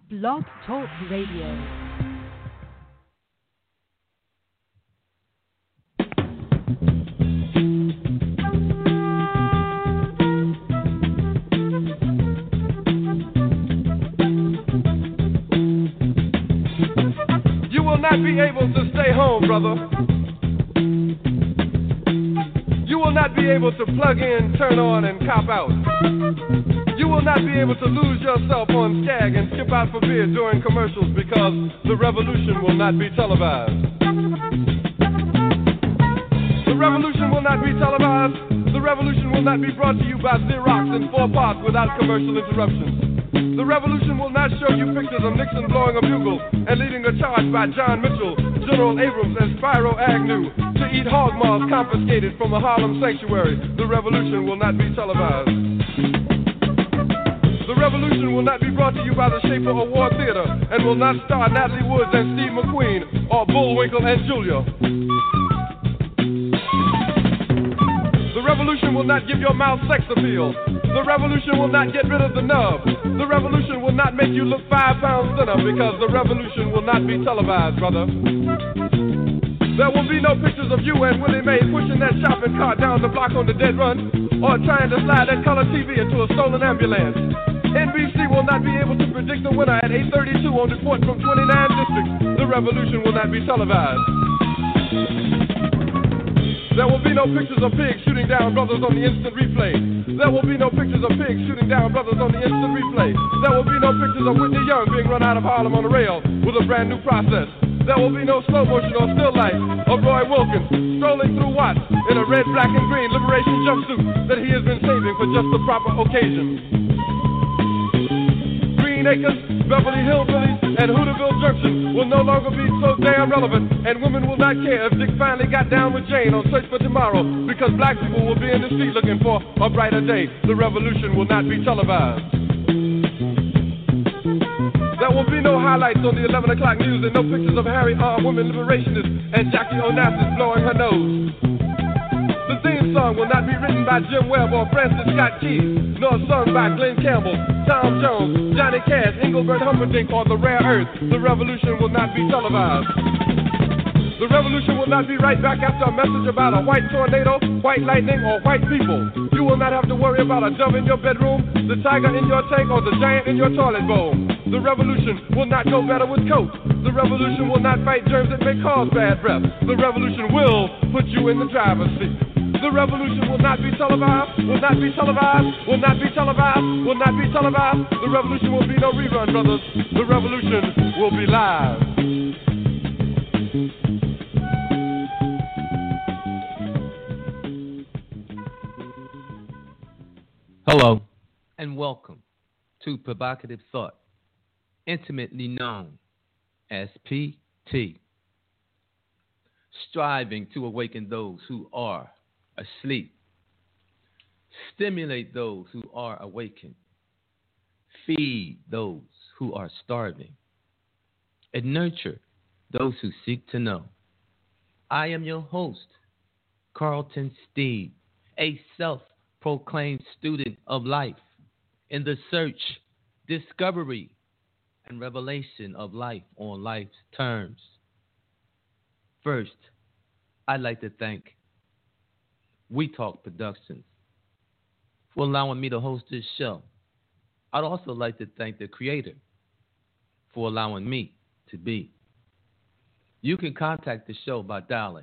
Blog Talk Radio. You will not be able to stay home, brother. You will not be able to plug in, turn on, and cop out. You will not be able to lose yourself on Skag and skip out for beer during commercials because the revolution will not be televised. The revolution will not be televised. The revolution will not be brought to you by Xerox in 4 parts without commercial interruptions. The revolution will not show you pictures of Nixon blowing a bugle and leading a charge by John Mitchell, General Abrams, and Spyro Agnew to eat hog maws confiscated from a Harlem sanctuary. The revolution will not be televised. The revolution will not be brought to you by the Schaefer Award Theater and will not star Natalie Woods and Steve McQueen or Bullwinkle and Julia. The revolution will not give your mouth sex appeal. The revolution will not get rid of the nub. The revolution will not make you look 5 pounds thinner because the revolution will not be televised, brother. There will be no pictures of you and Willie Mae pushing that shopping cart down the block on the dead run or trying to slide that color TV into a stolen ambulance. NBC will not be able to predict the winner at 8:32 on report from 29 districts. The revolution will not be televised. There will be no pictures of pigs shooting down brothers on the instant replay. There will be no pictures of pigs shooting down brothers on the instant replay. There will be no pictures of Whitney Young being run out of Harlem on a rail with a brand new process. There will be no slow motion or still life of Roy Wilkins strolling through Watts in a red, black, and green liberation jumpsuit that he has been saving for just the proper occasion. Green Acres, Beverly Hillbillies, and Hooterville Junction will no longer be so damn relevant, and women will not care if Dick finally got down with Jane on Search for Tomorrow, because black people will be in the street looking for a brighter day. The revolution will not be televised. There will be no highlights on the 11 o'clock news and no pictures of Harry armed women liberationists and Jackie Onassis blowing her nose. The theme song will not be written by Jim Webb or Francis Scott Key, nor sung by Glenn Campbell, Tom Jones, Johnny Cash, Engelbert Humperdinck, or The Rare Earth. The revolution will not be televised. The revolution will not be right back after a message about a white tornado, white lightning, or white people. You will not have to worry about a dove in your bedroom, the tiger in your tank, or the giant in your toilet bowl. The revolution will not go better with Coke. The revolution will not fight germs that may cause bad breath. The revolution will put you in the driver's seat. The revolution will not be televised, will not be televised, will not be televised, will not be televised. The revolution will be no rerun, brothers. The revolution will be live. Hello, and welcome to Provocative Thought, intimately known as PT, striving to awaken those who are asleep, stimulate those who are awakened, feed those who are starving, and nurture those who seek to know. I am your host, Carlton Steed, a self-proclaimed student of life in the search, discovery, and revelation of life on life's terms. First, I'd like to thank We Talk Productions for allowing me to host this show. I'd also like to thank the creator for allowing me to be. You can contact the show by dialing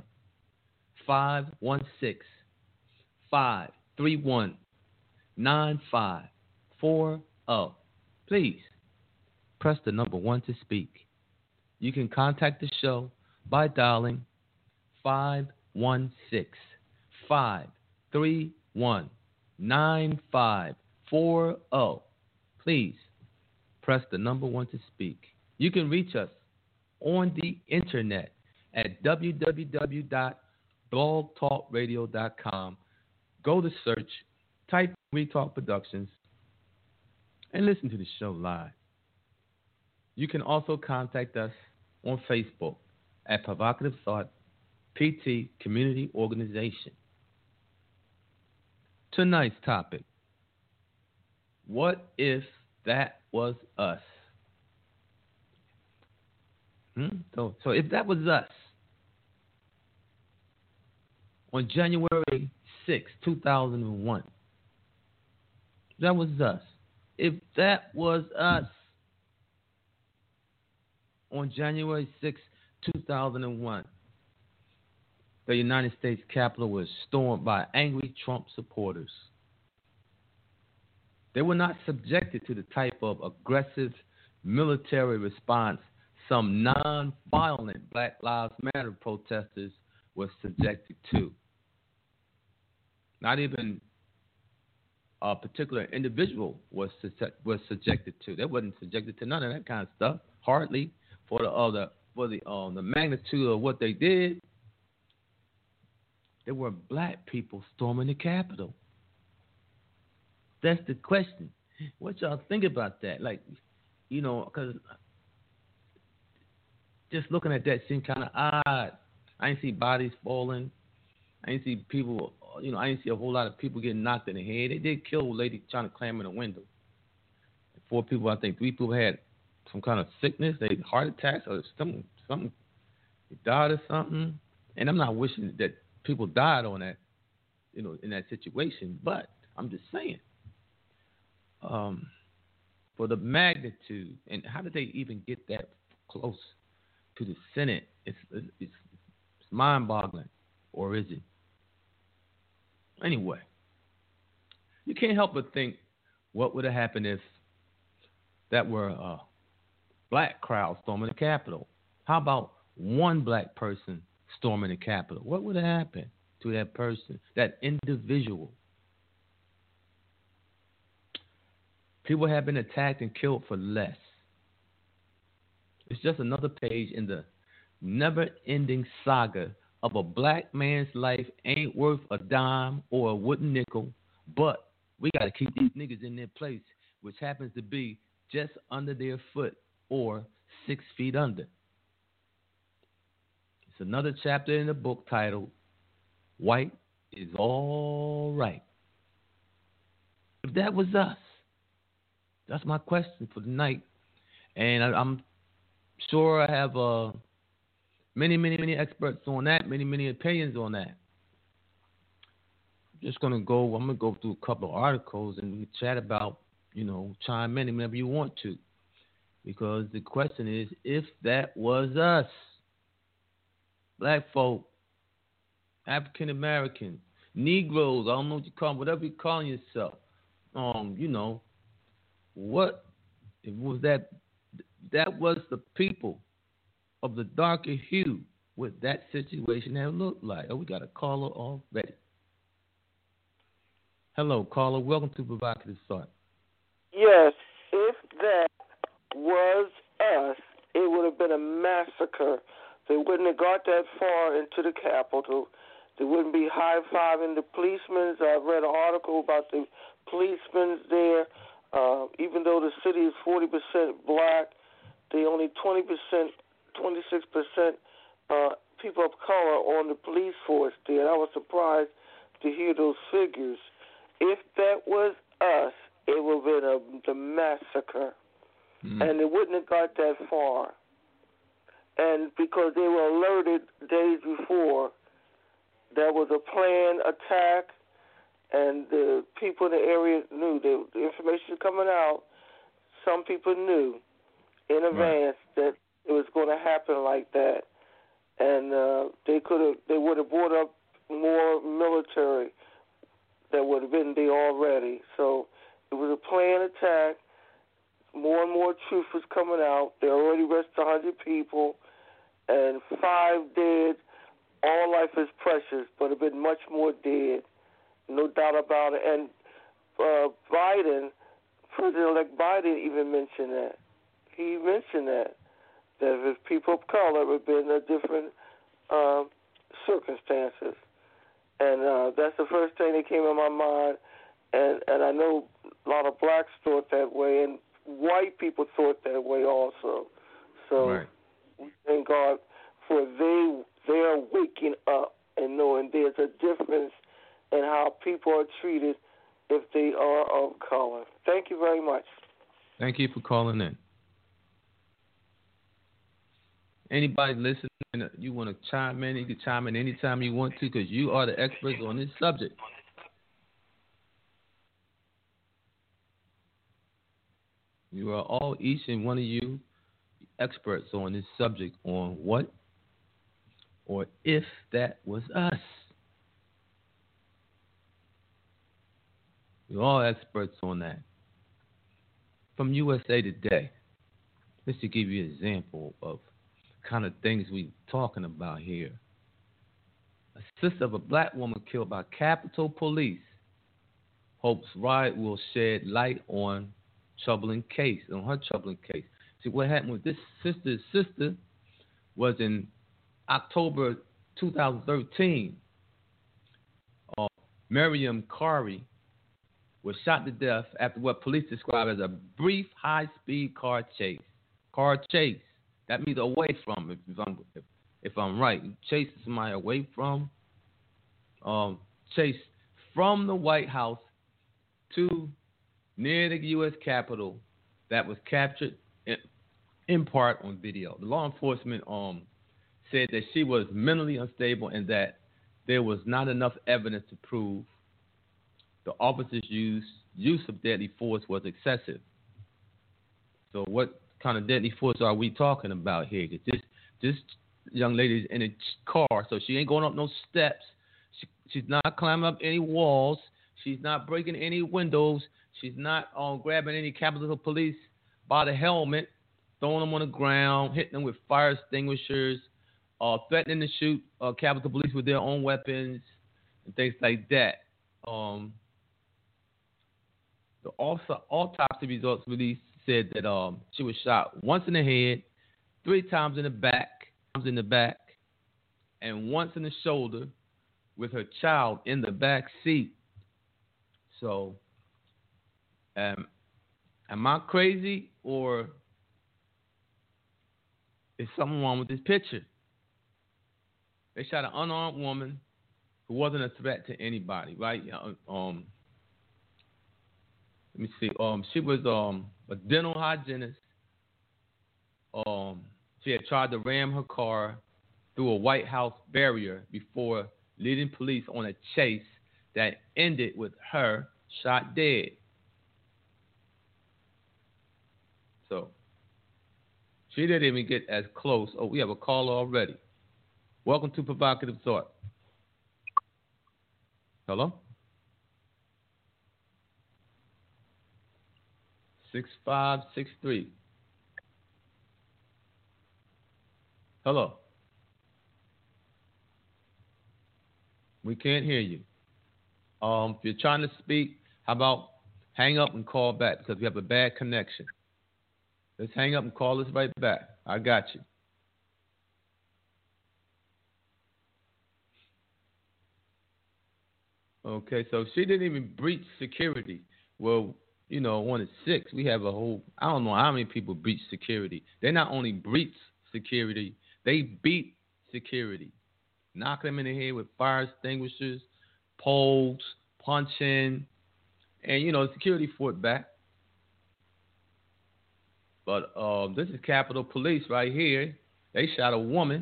516-531-9540. Please press the number 1 to speak. You can contact the show by dialing 516-531-9540. Please press the number 1 to speak. You can reach us on the internet at www.blogtalkradio.com. Go to search, type We Talk Productions, and listen to the show live. You can also contact us on Facebook at Provocative Thought PT Community Organization. Tonight's topic: what if that was us? So if that was us on January 6, 2001, that was us. If that was us on January 6, 2001, the United States Capitol was stormed by angry Trump supporters. They were not subjected to the type of aggressive military response some non-violent Black Lives Matter protesters were subjected to. Not even a particular individual was subjected to. They wasn't subjected to none of that kind of stuff. Hardly for the magnitude of what they did. There were Black people storming the Capitol. That's the question. What y'all think about that? Like, because just looking at that seemed kind of odd. I didn't see bodies falling. I didn't see people, I didn't see a whole lot of people getting knocked in the head. They did kill a lady trying to climb in a window. 4 people, I think 3 people had some kind of sickness. They had heart attacks or something. They died or something. And I'm not wishing that people died on that, in that situation. But I'm just saying, for the magnitude and how did they even get that close to the Senate? It's mind-boggling, or is it? Anyway, you can't help but think what would have happened if that were a Black crowd storming the Capitol. How about one Black person storming the Capitol? What would have happened to that person, that individual? People have been attacked and killed for less. It's just another page in the never-ending saga of a Black man's life ain't worth a dime or a wooden nickel, but we got to keep these niggas in their place, which happens to be just under their foot or 6 feet under. It's another chapter in the book titled White is All Right. If that was us, that's my question for tonight. And I'm sure I have many experts on that, many opinions on that. I'm going to go through a couple of articles and we can chat about, chime in whenever you want to. Because the question is, if that was us, Black folk, African Americans, Negroes, I don't know what you call them, whatever you're calling yourself, what it was that was the people of the darker hue, what that situation have looked like. Oh, we got a caller already. Hello, caller. Welcome to Provocative Thought. Yes, if that was us, it would have been a massacre. They wouldn't have got that far into the Capitol. They wouldn't be high-fiving the policemen. I read an article about the policemen there. Even though the city is 40% Black, they only 20%, 26% people of color on the police force there. And I was surprised to hear those figures. If that was us, it would have been the massacre. And it wouldn't have got that far. And because they were alerted days before, there was a planned attack, and the people in the area knew. The information coming out, some people knew in advance that it was going to happen like that. And they would have brought up more military that would have been there already. So it was a planned attack. More and more truth was coming out. They already arrested 100 people, and 5 dead. All life is precious, but there have been much more dead, no doubt about it. And President-elect Biden even mentioned that. He mentioned that if people of color would have been in different circumstances. And that's the first thing that came in my mind. And I know a lot of blacks thought that way, and white people thought that way also. So we thank God for they're waking up and knowing there's a difference in how people are treated if they are of color. Thank you very much. Thank you for calling in. Anybody listening, you want to chime in, you can chime in anytime you want to because you are the experts on this subject. You are all, each and one of you, experts on this subject on what or if that was us. You're all experts on that. From USA Today, just to give you an example of kind of things we're talking about here. A sister of a black woman killed by Capitol Police hopes riot will shed light on her troubling case. See, what happened with this sister's sister was in October 2013. Miriam Kari was shot to death after what police described as a brief high-speed car chase. That means away from, if I'm right. Chasing somebody away from, chase from the White House to near the U.S. Capitol that was captured in part on video. The law enforcement said that she was mentally unstable and that there was not enough evidence to prove the officers' use of deadly force was excessive. So what kind of deadly force are we talking about here? This young lady's in a car, so she ain't going up no steps. She's not climbing up any walls. She's not breaking any windows. She's not grabbing any Capitol Police by the helmet, throwing them on the ground, hitting them with fire extinguishers, threatening to shoot Capitol Police with their own weapons and things like that. The autopsy results released said that she was shot once in the head, 3 times in the back, and once in the shoulder with her child in the back seat. So, am I crazy or is something wrong with this picture? They shot an unarmed woman who wasn't a threat to anybody, right? Let me see. She was a dental hygienist. She had tried to ram her car through a White House barrier before leading police on a chase that ended with her shot dead. So she didn't even get as close. Oh, we have a caller already. Welcome to Provocative Thought. Hello? 6563. Hello. We can't hear you. If you're trying to speak, how about hang up and call back because we have a bad connection. Let's hang up and call us right back. I got you. Okay, so she didn't even breach security. Well, you know, on the 6th, we have a whole, I don't know how many people breach security. They not only breach security, they beat security. Knock them in the head with fire extinguishers, poles, punching, and, you know, security fought back. But this is Capitol Police right here. They shot a woman.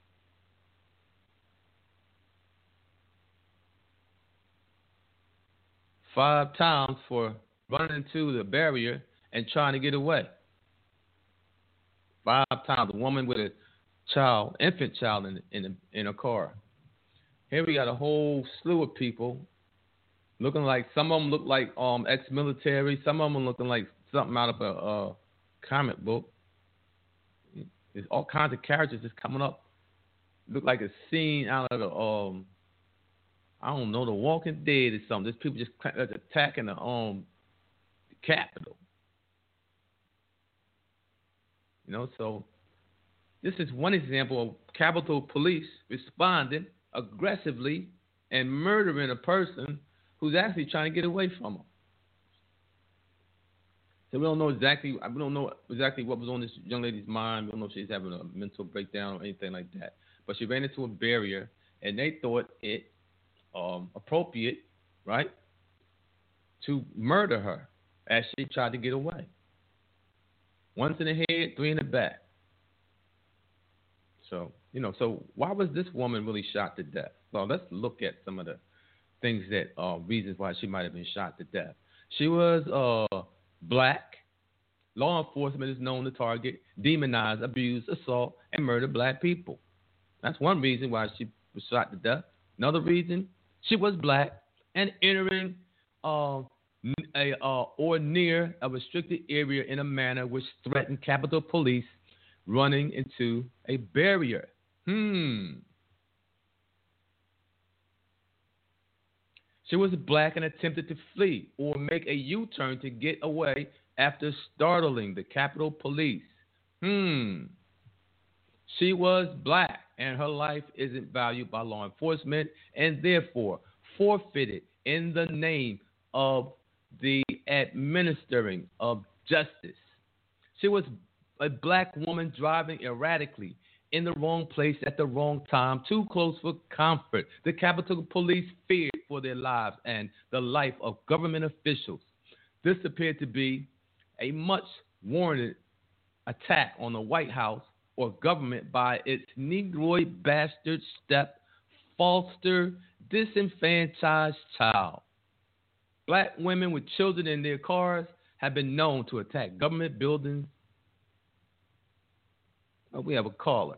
Five times for running into the barrier and trying to get away. 5 times. A woman with a child, infant child in a car. Here we got a whole slew of people looking like, some of them look like ex-military. Some of them looking like something out of a comic book. There's all kinds of characters just coming up. Look like a scene out of the I don't know, The Walking Dead or something. There's people just attacking the Capitol. You know, so this is one example of Capitol Police responding aggressively and murdering a person who's actually trying to get away from them. So we don't know exactly what was on this young lady's mind. We don't know if she's having a mental breakdown or anything like that. But she ran into a barrier, and they thought it appropriate, right, to murder her as she tried to get away. Once in the head, 3 in the back. So, so why was this woman really shot to death? Well, let's look at some of the things that reasons why she might have been shot to death. She was black. Law enforcement is known to target, demonize, abuse, assault, and murder black people. That's one reason why she was shot to death. Another reason, she was black and entering or near a restricted area in a manner which threatened Capitol Police running into a barrier. She was black and attempted to flee or make a U-turn to get away after startling the Capitol Police. She was black and her life isn't valued by law enforcement and therefore forfeited in the name of the administering of justice. She was a black woman driving erratically in the wrong place at the wrong time, too close for comfort. The Capitol Police feared for their lives and the life of government officials. This appeared to be a much warranted attack on the White House or government by its Negroid bastard step, foster, disenfranchised child. Black women with children in their cars have been known to attack government buildings. Oh, we have a caller.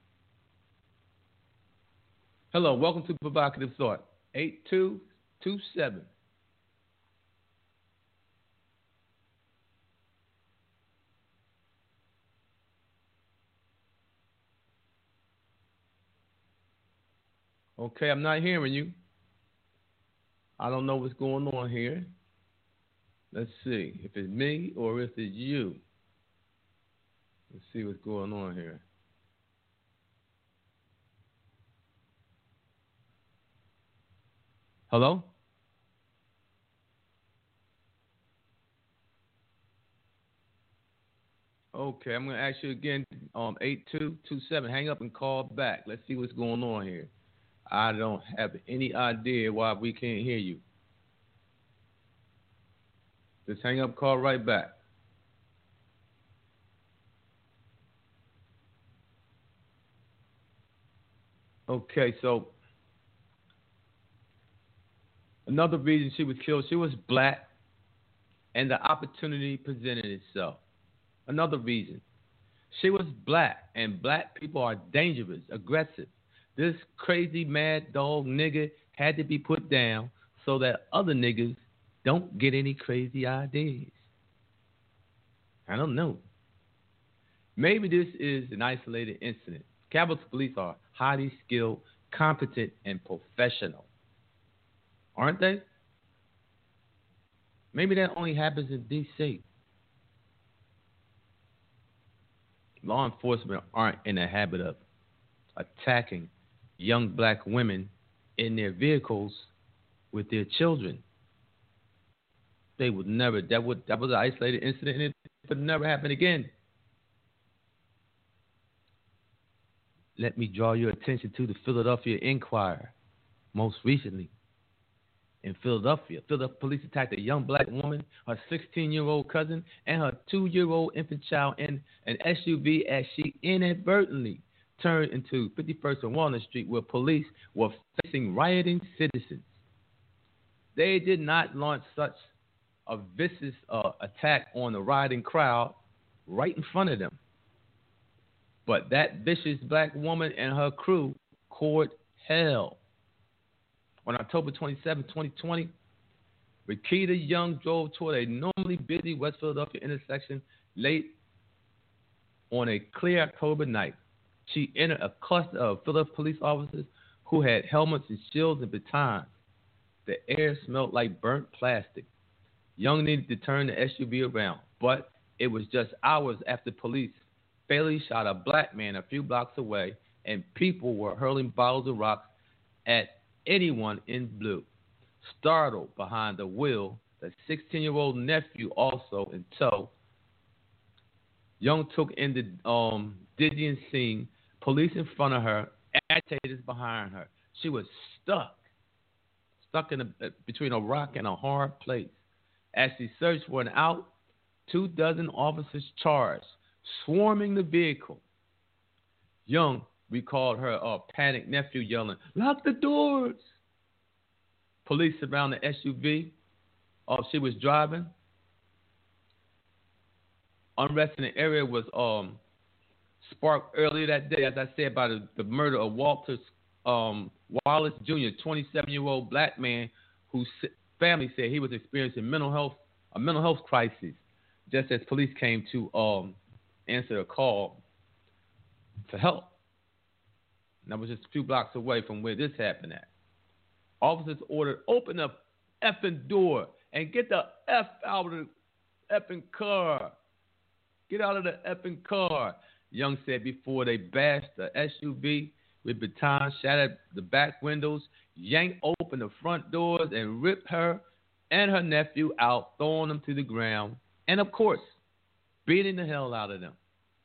Hello, welcome to Provocative Thought. 8227. Okay, I'm not hearing you. I don't know what's going on here. Let's see if it's me or if it's you. Let's see what's going on here. Hello? Okay, I'm going to ask you again, 8227. Hang up and call back. Let's see what's going on here. I don't have any idea why we can't hear you. Just hang up, call right back. Okay, so another reason she was killed, she was black and the opportunity presented itself. Another reason, she was black and black people are dangerous, aggressive. This crazy mad dog nigga had to be put down so that other niggas don't get any crazy ideas. I don't know. Maybe this is an isolated incident. Capitol Police are highly skilled, competent, and professional. Aren't they? Maybe that only happens in D.C. Law enforcement aren't in the habit of attacking young black women in their vehicles with their children. They would never. That was an isolated incident, and it would never happen again. Let me draw your attention to the Philadelphia Inquirer. Most recently, in Philadelphia, police attacked a young black woman, her 16-year-old cousin, and her 2-year-old infant child in an SUV as she inadvertently turned into 51st and Walnut Street, where police were facing rioting citizens. They did not launch such a vicious attack on the rioting crowd right in front of them. But that vicious black woman and her crew court hell. On October 27, 2020, Rakita Young drove toward a normally busy West Philadelphia intersection late on a clear October night. She entered a cluster of Philadelphia police officers who had helmets and shields and batons. The air smelled like burnt plastic. Young needed to turn the SUV around, but it was just hours after police fatally shot a black man a few blocks away, and people were hurling bottles of rocks at anyone in blue. Startled behind the wheel, the 16-year-old nephew also in tow. Young took in the dizzying scene, police in front of her, agitators behind her. She was stuck in between a rock and a hard place. As she searched for an out, 24 officers charged, swarming the vehicle. Young recalled her panicked nephew yelling, "Lock the doors!" Police surround the SUV she was driving. Unrest in the area was sparked earlier that day, as I said, by the murder of Walter Wallace Jr., 27-year-old black man whose family said he was experiencing a mental health crisis, just as police came to answer a call for help. And that was just a few blocks away from where this happened at. Officers ordered, "Open the effing door and get the F out of the effing car. Get out of the effing car," Young said before they bashed the SUV with batons, shattered the back windows, yanked open the front doors, and ripped her and her nephew out, throwing them to the ground, and, of course, beating the hell out of them.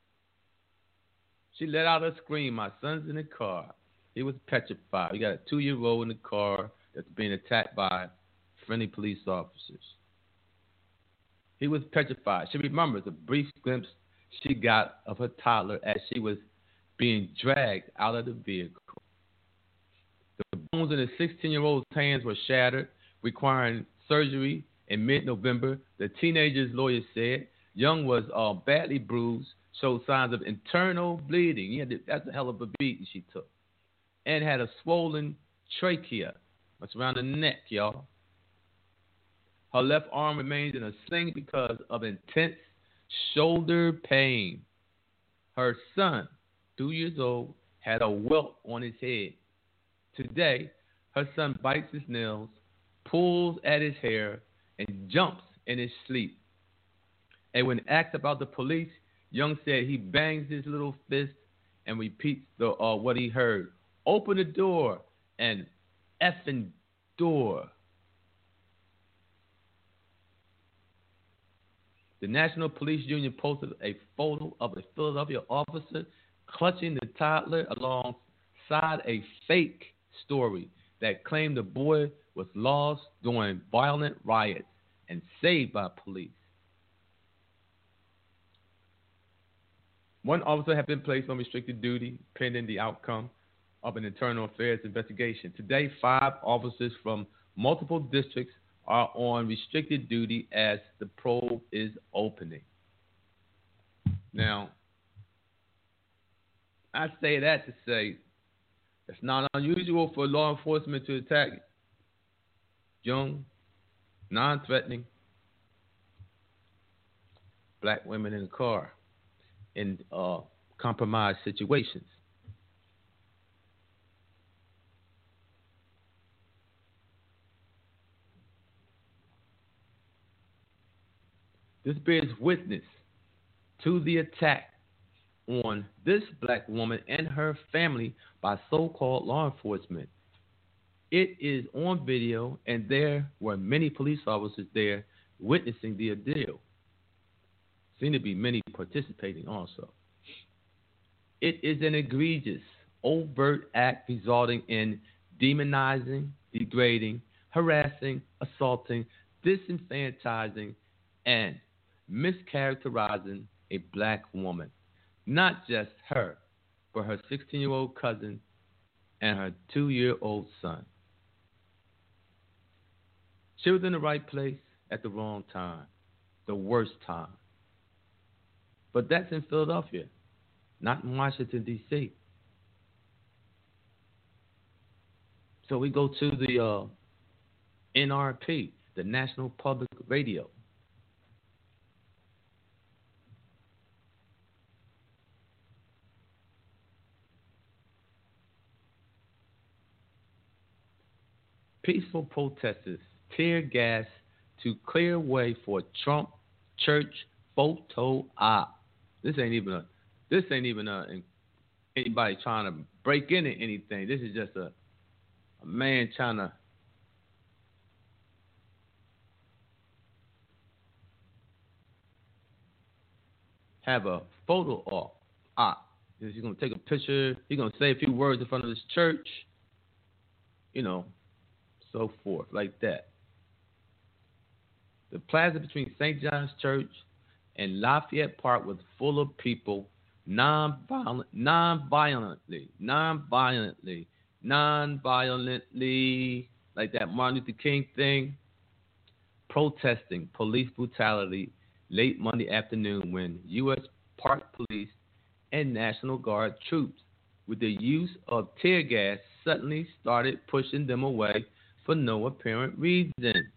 She let out a scream, "My son's in the car." He was petrified. We got a 2-year-old in the car that's being attacked by friendly police officers. He was petrified. She remembers a brief glimpse she got of her toddler as she was being dragged out of the vehicle. The bones in the 16-year-old's hands were shattered, requiring surgery in mid-November. The teenager's lawyer said Young was badly bruised, showed signs of internal bleeding. That's a hell of a beating she took. And had a swollen trachea. That's around the neck, y'all. Her left arm remains in a sling because of intense shoulder pain. Her son, 2 years old, had a welt on his head. Today, her son bites his nails, pulls at his hair, and jumps in his sleep. And when asked about the police, Young said he bangs his little fist and repeats what he heard. "Open the door and effing door." The National Police Union posted a photo of a Philadelphia officer clutching the toddler alongside a fake story that claimed the boy was lost during violent riots and saved by police. One officer had been placed on restricted duty pending the outcome of an internal affairs investigation. Today, 5 officers from multiple districts are on restricted duty as the probe is opening. Now, I say that to say it's not unusual for law enforcement to attack young, non-threatening black women in the car in compromised situations. This bears witness to the attack on this black woman and her family by so-called law enforcement. It is on video, and there were many police officers there witnessing the ordeal. Seem to be many participating also. It is an egregious, overt act resulting in demonizing, degrading, harassing, assaulting, disenfranchising, and mischaracterizing a black woman. Not just her, but her 16-year-old cousin and her 2-year-old son. She was in the right place at the wrong time, the worst time. But that's in Philadelphia, not in Washington, D.C. So we go to the NRP, the National Public Radio. Peaceful protesters tear gas to clear way for Trump church photo op. This ain't even anybody trying to break into anything. This is just a man trying to have a photo op. He's gonna take a picture. He's gonna say a few words in front of this church. So forth, like that. The plaza between St. John's Church and Lafayette Park was full of people non-violently, like that Martin Luther King thing, protesting police brutality late Monday afternoon when U.S. Park Police and National Guard troops, with the use of tear gas, suddenly started pushing them away for no apparent reason.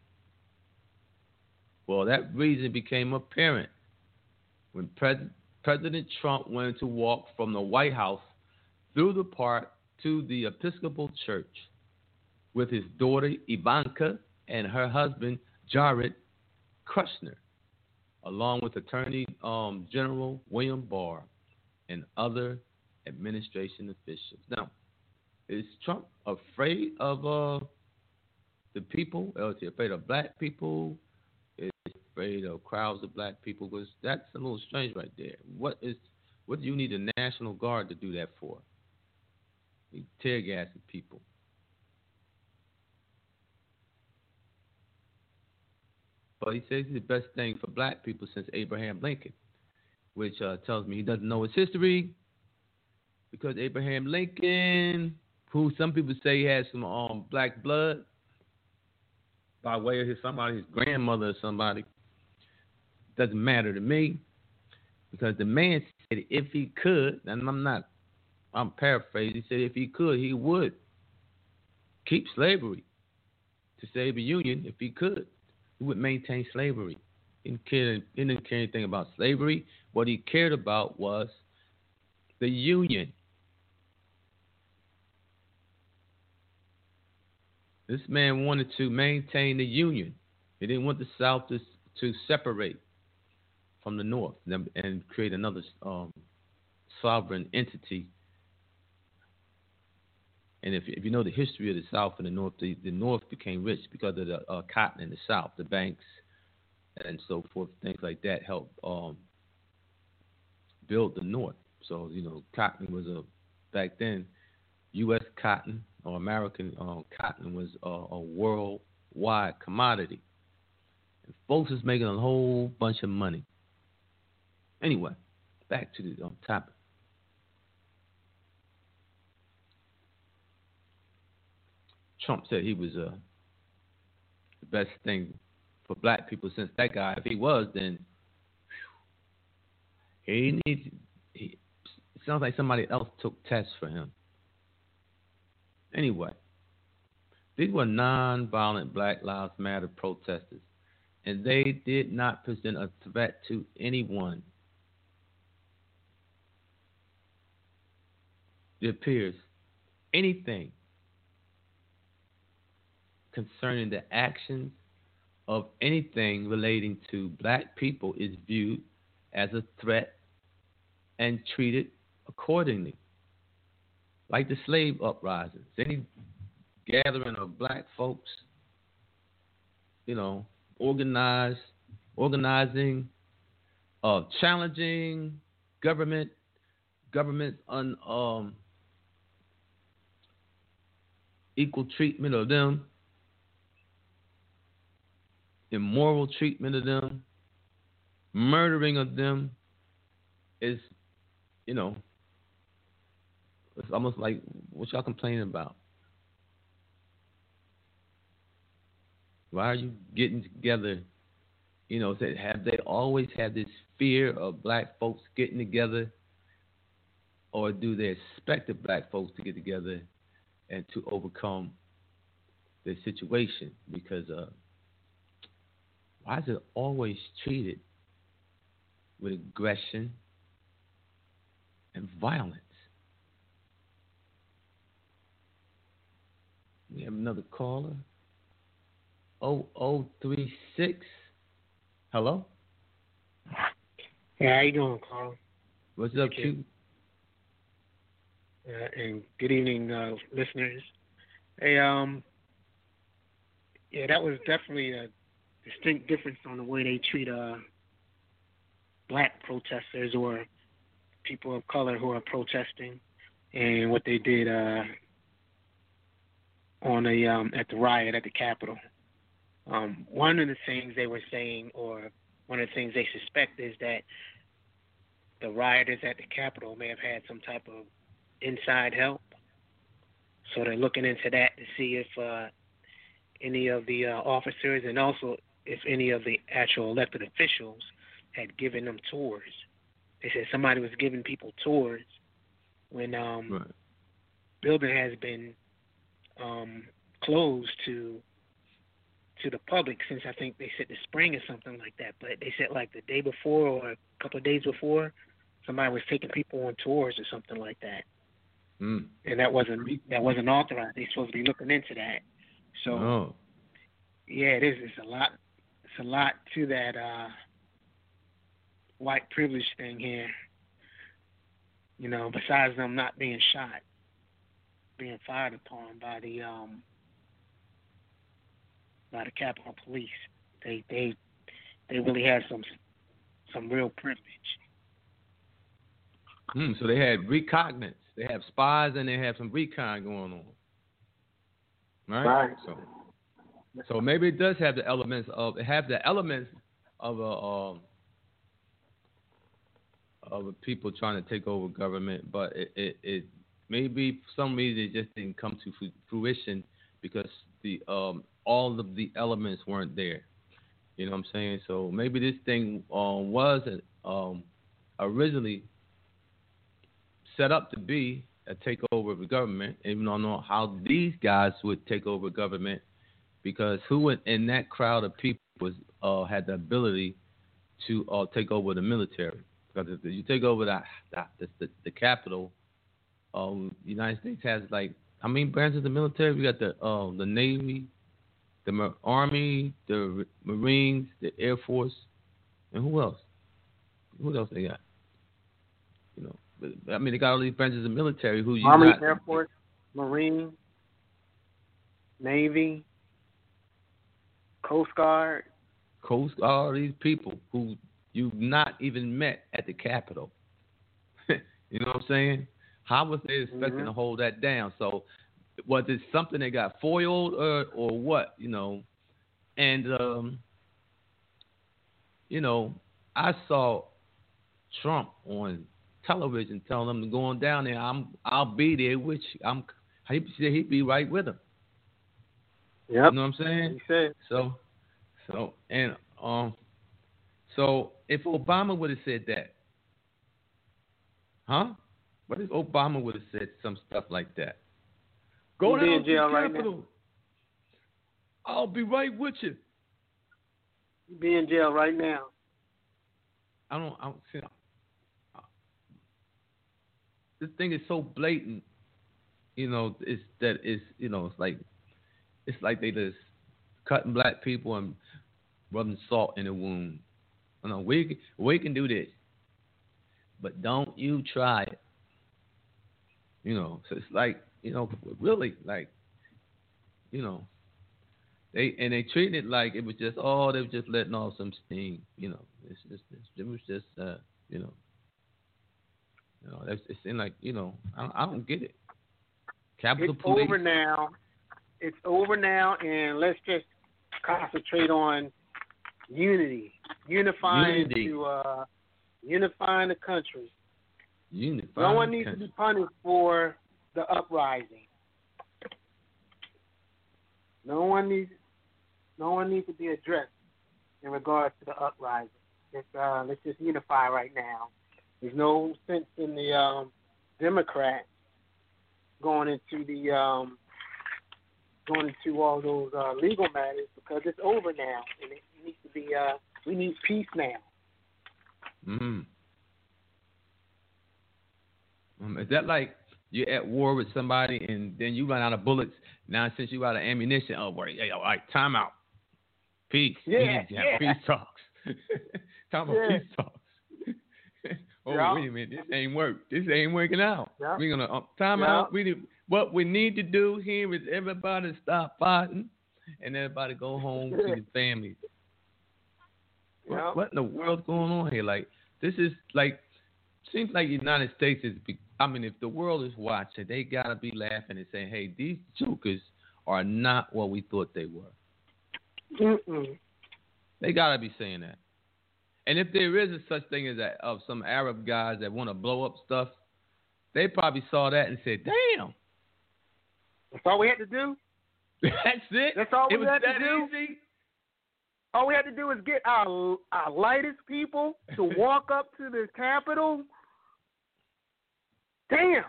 Well, that reason became apparent when President Trump wanted to walk from the White House through the park to the Episcopal Church with his daughter Ivanka and her husband Jared Kushner, along with Attorney General William Barr and other administration officials. Now, is Trump afraid of the people? Or is he afraid of black people? Is he afraid of crowds of black people? Because that's a little strange right there. What do you need a National Guard to do that for? You tear gassing people. But he says it's the best thing for black people since Abraham Lincoln, which tells me he doesn't know his history, because Abraham Lincoln, who some people say he has some black blood by way of his grandmother or somebody, doesn't matter to me, because the man said if he could, and I'm paraphrasing, he said if he could, he would keep slavery to save the Union if he could. He would maintain slavery. He didn't care anything about slavery. What he cared about was the Union. This man wanted to maintain the Union. He didn't want the South to separate from the North and create another sovereign entity. And if you know the history of the South and the North, the North became rich because of the cotton in the South, the banks and so forth, things like that helped build the North. So, cotton was back then, U.S. cotton or American cotton was a worldwide commodity. And folks is making a whole bunch of money. Anyway, back to the topic. Trump said he was the best thing for black people since that guy. If he was, then it sounds like somebody else took tests for him. Anyway, these were non-violent Black Lives Matter protesters, and they did not present a threat to anyone. It appears anything concerning the actions of anything relating to black people is viewed as a threat and treated accordingly. Like the slave uprisings, any gathering of black folks, organizing, challenging government's equal treatment of them, immoral treatment of them, murdering of them is, it's almost like what y'all complaining about. Why are you getting together? Have they always had this fear of black folks getting together, or do they expect the black folks to get together and to overcome the situation? Because why is it always treated with aggression and violence? We have another caller. 0036. Hello? Hey, how you doing, Carl? What's up, Q? And good evening, listeners. Hey, that was definitely a distinct difference on the way they treat black protesters or people of color who are protesting, and what they did on at the riot at the Capitol. One of the things they were saying, or one of the things they suspect, is that the rioters at the Capitol may have had some type of inside help. So they're looking into that to see if any of the officers and also if any of the actual elected officials had given them tours. They said somebody was giving people tours when building has been closed to the public since I think they said the spring or something like that. But they said like the day before or a couple of days before, somebody was taking people on tours or something like that. And that wasn't authorized. They're supposed to be looking into that. So yeah, it is. It's a lot. It's a lot to that white privilege thing here. You know, besides them not being shot, being fired upon by the Capitol Police, they really had some real privilege. So they had recognizance. They have spies and they have some recon going on. Right. So maybe it does have the elements of people trying to take over government, but it maybe for some reason it just didn't come to fruition because the all of the elements weren't there. You know what I'm saying? So maybe this thing was originally set up to be a takeover of the government. Even though I don't know how these guys would take over government, because who in that crowd of people was had the ability to take over the military? Because if you take over the capital, the United States has like how many branches of the military? We got the Navy, the Army, the Marines, the Air Force, and who else? Who else they got? You know, I mean, they got all these branches of military. Army, Air Force, Marine, Navy, Coast Guard. All these people who you've not even met at the Capitol. You know what I'm saying? How was they expecting to hold that down? So was it something that got foiled or what? You know, and you know, I saw Trump on television telling them to go on down there. I'll be there, which he said he'd be right with him. Yep. You know what I'm saying? He said. So if Obama would have said that, what if Obama would have said some stuff like that? Go down to the Capitol. Right, I'll be right with you. He'd be in jail right now. I don't see. This thing is so blatant, you know. It's like they just cutting black people and rubbing salt in the wound. You know, we can do this, but don't you try it. You know, so it's like, you know, really like, you know, they treated it like it was just they were just letting off some steam. You know, it was just you know. You know, it seemed like, you know, I don't get it. Capitol Police. Over now. It's over now, and let's just concentrate on unifying the country. No one needs to be punished for the uprising. No one needs to be addressed in regards to the uprising. Let's just unify right now. There's no sense in the Democrats going into all those legal matters because it's over now, and it needs to be. We need peace now. Is that like you're at war with somebody and then you run out of bullets? Now since you out of ammunition, all right, time out. Peace. Yeah. Peace talks. Time about peace talks. Wait a minute, this ain't working out. Yeah. We're gonna time out. What we need to do here is everybody stop fighting and everybody go home to their families. What in the world's going on here? Like, this is like, seems like the United States is. If the world is watching, they gotta be laughing and saying, "Hey, these jokers are not what we thought they were." They gotta be saying that. And if there is a such thing as that of some Arab guys that want to blow up stuff, they probably saw that and said, "Damn, that's all we had to do." That's it. That's all we had to do. Easy? All we had to do is get our lightest people to walk up to the Capitol. Damn.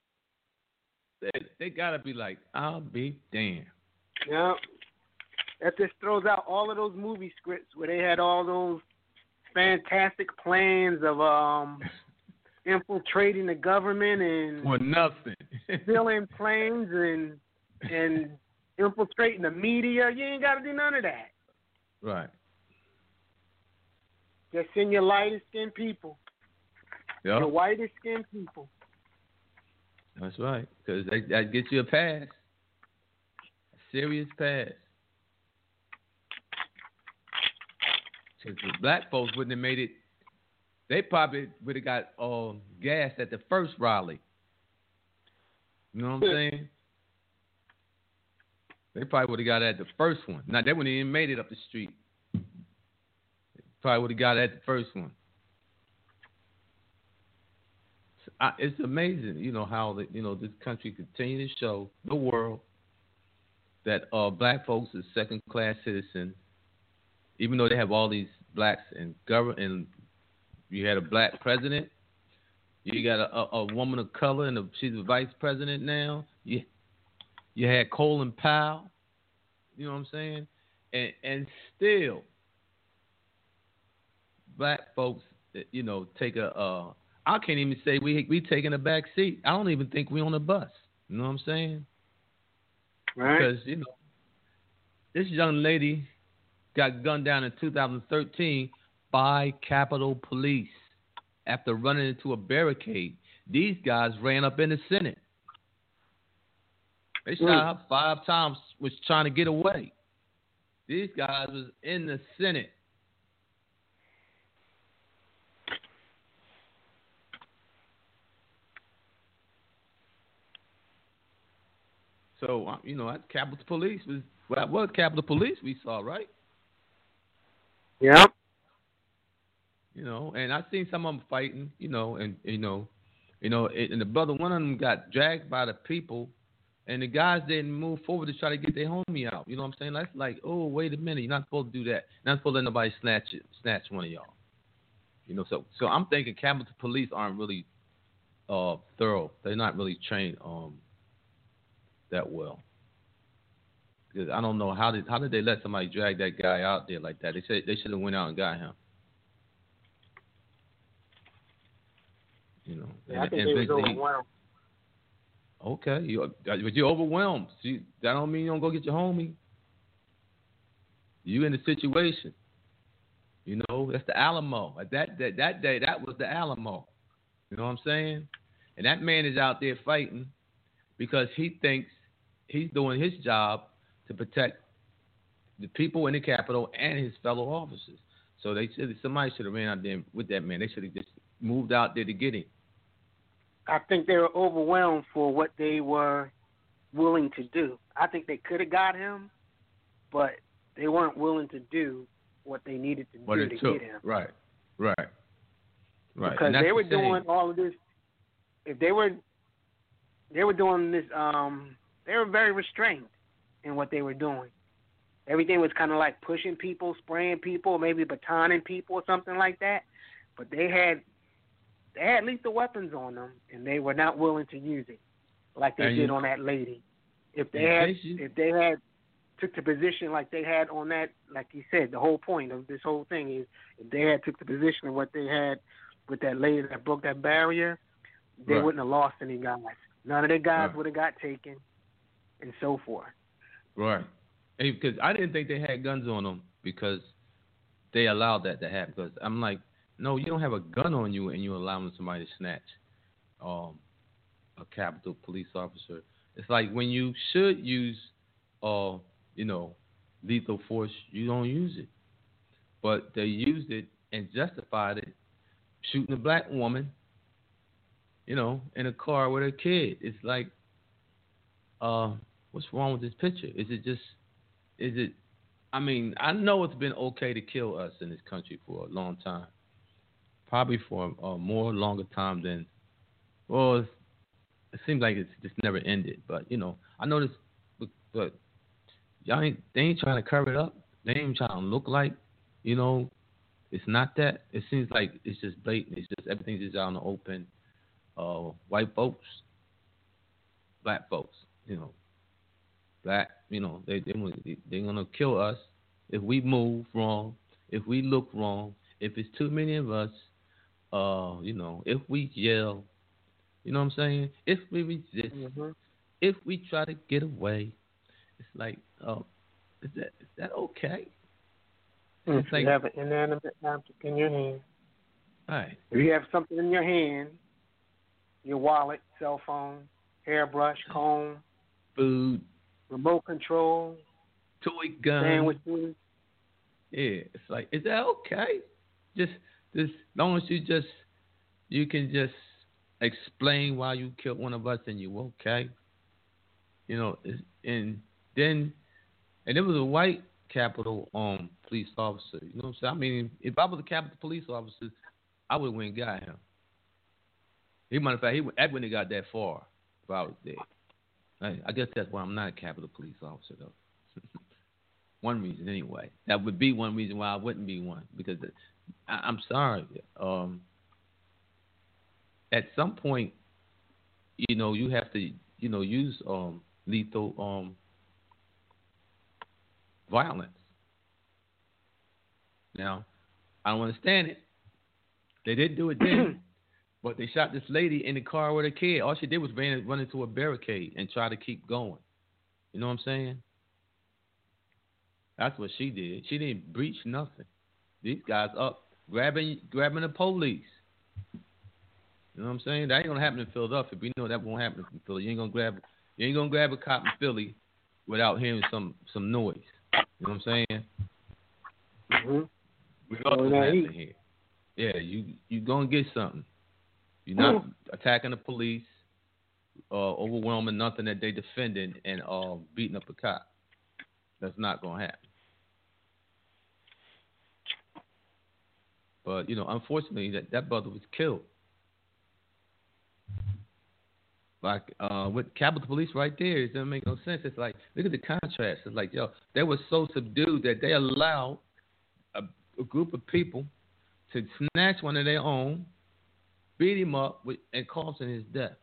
They gotta be like, I'll be damned. Yeah. That just throws out all of those movie scripts where they had all those fantastic plans of infiltrating the government and for nothing, stealing planes and infiltrating the media. You ain't got to do none of that. Right. Just send your lightest skinned people. Yep. Your whitest skinned people. That's right, because that gets you a pass, a serious pass. Because the black folks wouldn't have made it. They probably would have got gas at the first rally. You know what I'm saying? They probably would have got it at the first one. Now, they wouldn't even made it up the street. They probably would have got it at the first one. It's amazing, how this country continues to show the world that black folks are second-class citizens, even though they have all these blacks in government, and you had a black president, you got a woman of color, and she's the vice president now. You had Colin Powell, you know what I'm saying, and still, black folks, take I can't even say we taking a back seat. I don't even think we on a bus. You know what I'm saying? Right. Because, this young lady got gunned down in 2013 by Capitol Police after running into a barricade. These guys ran up in the Senate. They shot her 5 times, was trying to get away. These guys was in the Senate. So, Capitol Police was Capitol Police we saw, right? Yeah. And I seen some of them fighting, and the brother, one of them got dragged by the people, and the guys didn't move forward to try to get their homie out. You know what I'm saying? That's like, oh, wait a minute, you're not supposed to do that. You're not supposed to let nobody snatch one of y'all. So I'm thinking Capitol Police aren't really thorough. They're not really trained that well. Because I don't know how did they let somebody drag that guy out there like that? They said they should have went out and got him. I think they was overwhelmed. Okay, but you're overwhelmed. See, that don't mean you don't go get your homie. You in the situation. That's the Alamo. At that day, that was the Alamo. You know what I'm saying? And that man is out there fighting because he thinks he's doing his job to protect the people in the Capitol and his fellow officers. So somebody should have ran out there with that man. They should have just moved out there to get him. I think they were overwhelmed for what they were willing to do. I think they could have got him, but they weren't willing to do what they needed to do to get him. Right. Because they were doing all of this. If they were doing this, they were very restrained in what they were doing. Everything was kind of like pushing people, spraying people, maybe batoning people or something like that. But they had lethal weapons on them, and they were not willing to use it like they did on that lady. If they had took the position like they had on that, like you said, the whole point of this whole thing is if they had took the position of what they had with that lady that broke that barrier, they wouldn't have lost any guys. None of the guys would have got taken, and so forth. Right. Because I didn't think they had guns on them because they allowed that to happen. Because I'm like, no, you don't have a gun on you and you're allowing somebody to snatch a Capitol Police officer. It's like when you should use, lethal force, you don't use it. But they used it and justified it, shooting a black woman, in a car with her kid. It's like, what's wrong with this picture? Is it I mean, I know it's been okay to kill us in this country for a long time. Probably for a more longer time than, well, it seems like it's just never ended. But, I know this, but they ain't trying to cover it up. They ain't trying to look like, it's not that. It seems like it's just blatant. It's just everything's just out in the open. White folks, black folks, black, they're gonna kill us if we move wrong, if we look wrong, if it's too many of us, if we yell, you know what I'm saying? If we resist, if we try to get away, it's like, is that okay? If you have an inanimate object in your hand, right? If you have something in your hand, your wallet, cell phone, hairbrush, comb, food, remote control, toy gun, sandwiches. Yeah, it's like, is that okay? Just as long as you can just explain why you killed one of us and you okay. And it was a white Capitol police officer. You know what I'm saying? I mean, if I was a Capitol police officer, I would have went and got him. Matter of fact, that wouldn't have got that far if I was there. I guess that's why I'm not a Capitol police officer, though. One reason, anyway. That would be one reason why I wouldn't be one. Because I'm sorry. At some point, you have to, use lethal violence. Now, I don't understand it. They didn't do it then, but they shot this lady in the car with her kid. All she did was run into a barricade and try to keep going. You know what I'm saying? That's what she did. She didn't breach nothing. These guys up grabbing the police. You know what I'm saying? That ain't gonna happen in Philadelphia. We know that won't happen in Philly. You ain't gonna grab a cop in Philly without hearing some noise. You know what I'm saying? Mm-hmm. We know what's happening here. Yeah, you gonna get something. You're not attacking the police, overwhelming nothing that they defending, and beating up a cop. That's not gonna happen. But unfortunately, that brother was killed. Like with Capitol Police right there, it doesn't make no sense. It's like, look at the contrast. It's like, they were so subdued that they allowed a group of people to snatch one of their own, beat him up, and causing his death.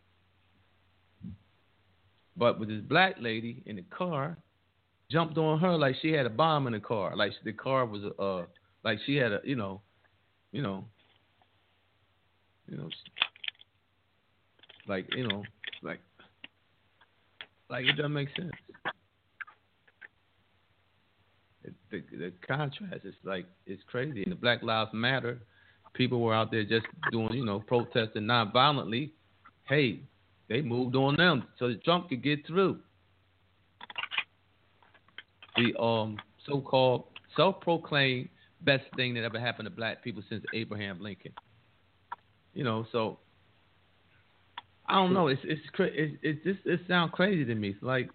But with this black lady in the car, jumped on her like she had a bomb in the car, like the car was like she had a like it doesn't make sense. The contrast is like, it's crazy. And the Black Lives Matter people were out there just doing, protesting non-violently. Hey, they moved on them so that Trump could get through. The so-called self-proclaimed best thing that ever happened to black people since Abraham Lincoln. So I don't know. It sounds crazy to me. It's like,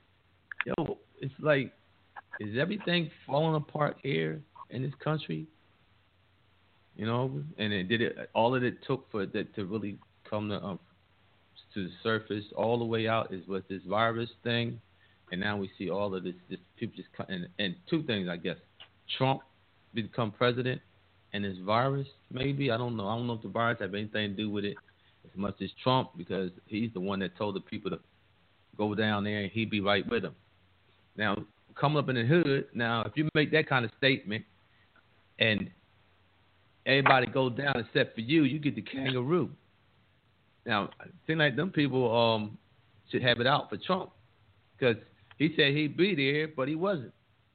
is everything falling apart here in this country? And all that it took for that to really come to the surface, all the way out, was this virus thing, and now we see all of this people just and two things, I guess. Trump become president, and this virus, maybe, I don't know. I don't know if the virus have anything to do with it as much as Trump, because he's the one that told the people to go down there and he'd be right with them. Now, coming up in the hood, now, if you make that kind of statement and everybody go down except for you, you get the kangaroo. Now, it seems like them people should have it out for Trump, because he said he'd be there, but he wasn't.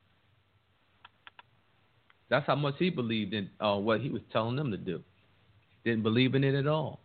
That's how much he believed in what he was telling them to do. Didn't believe in it at all.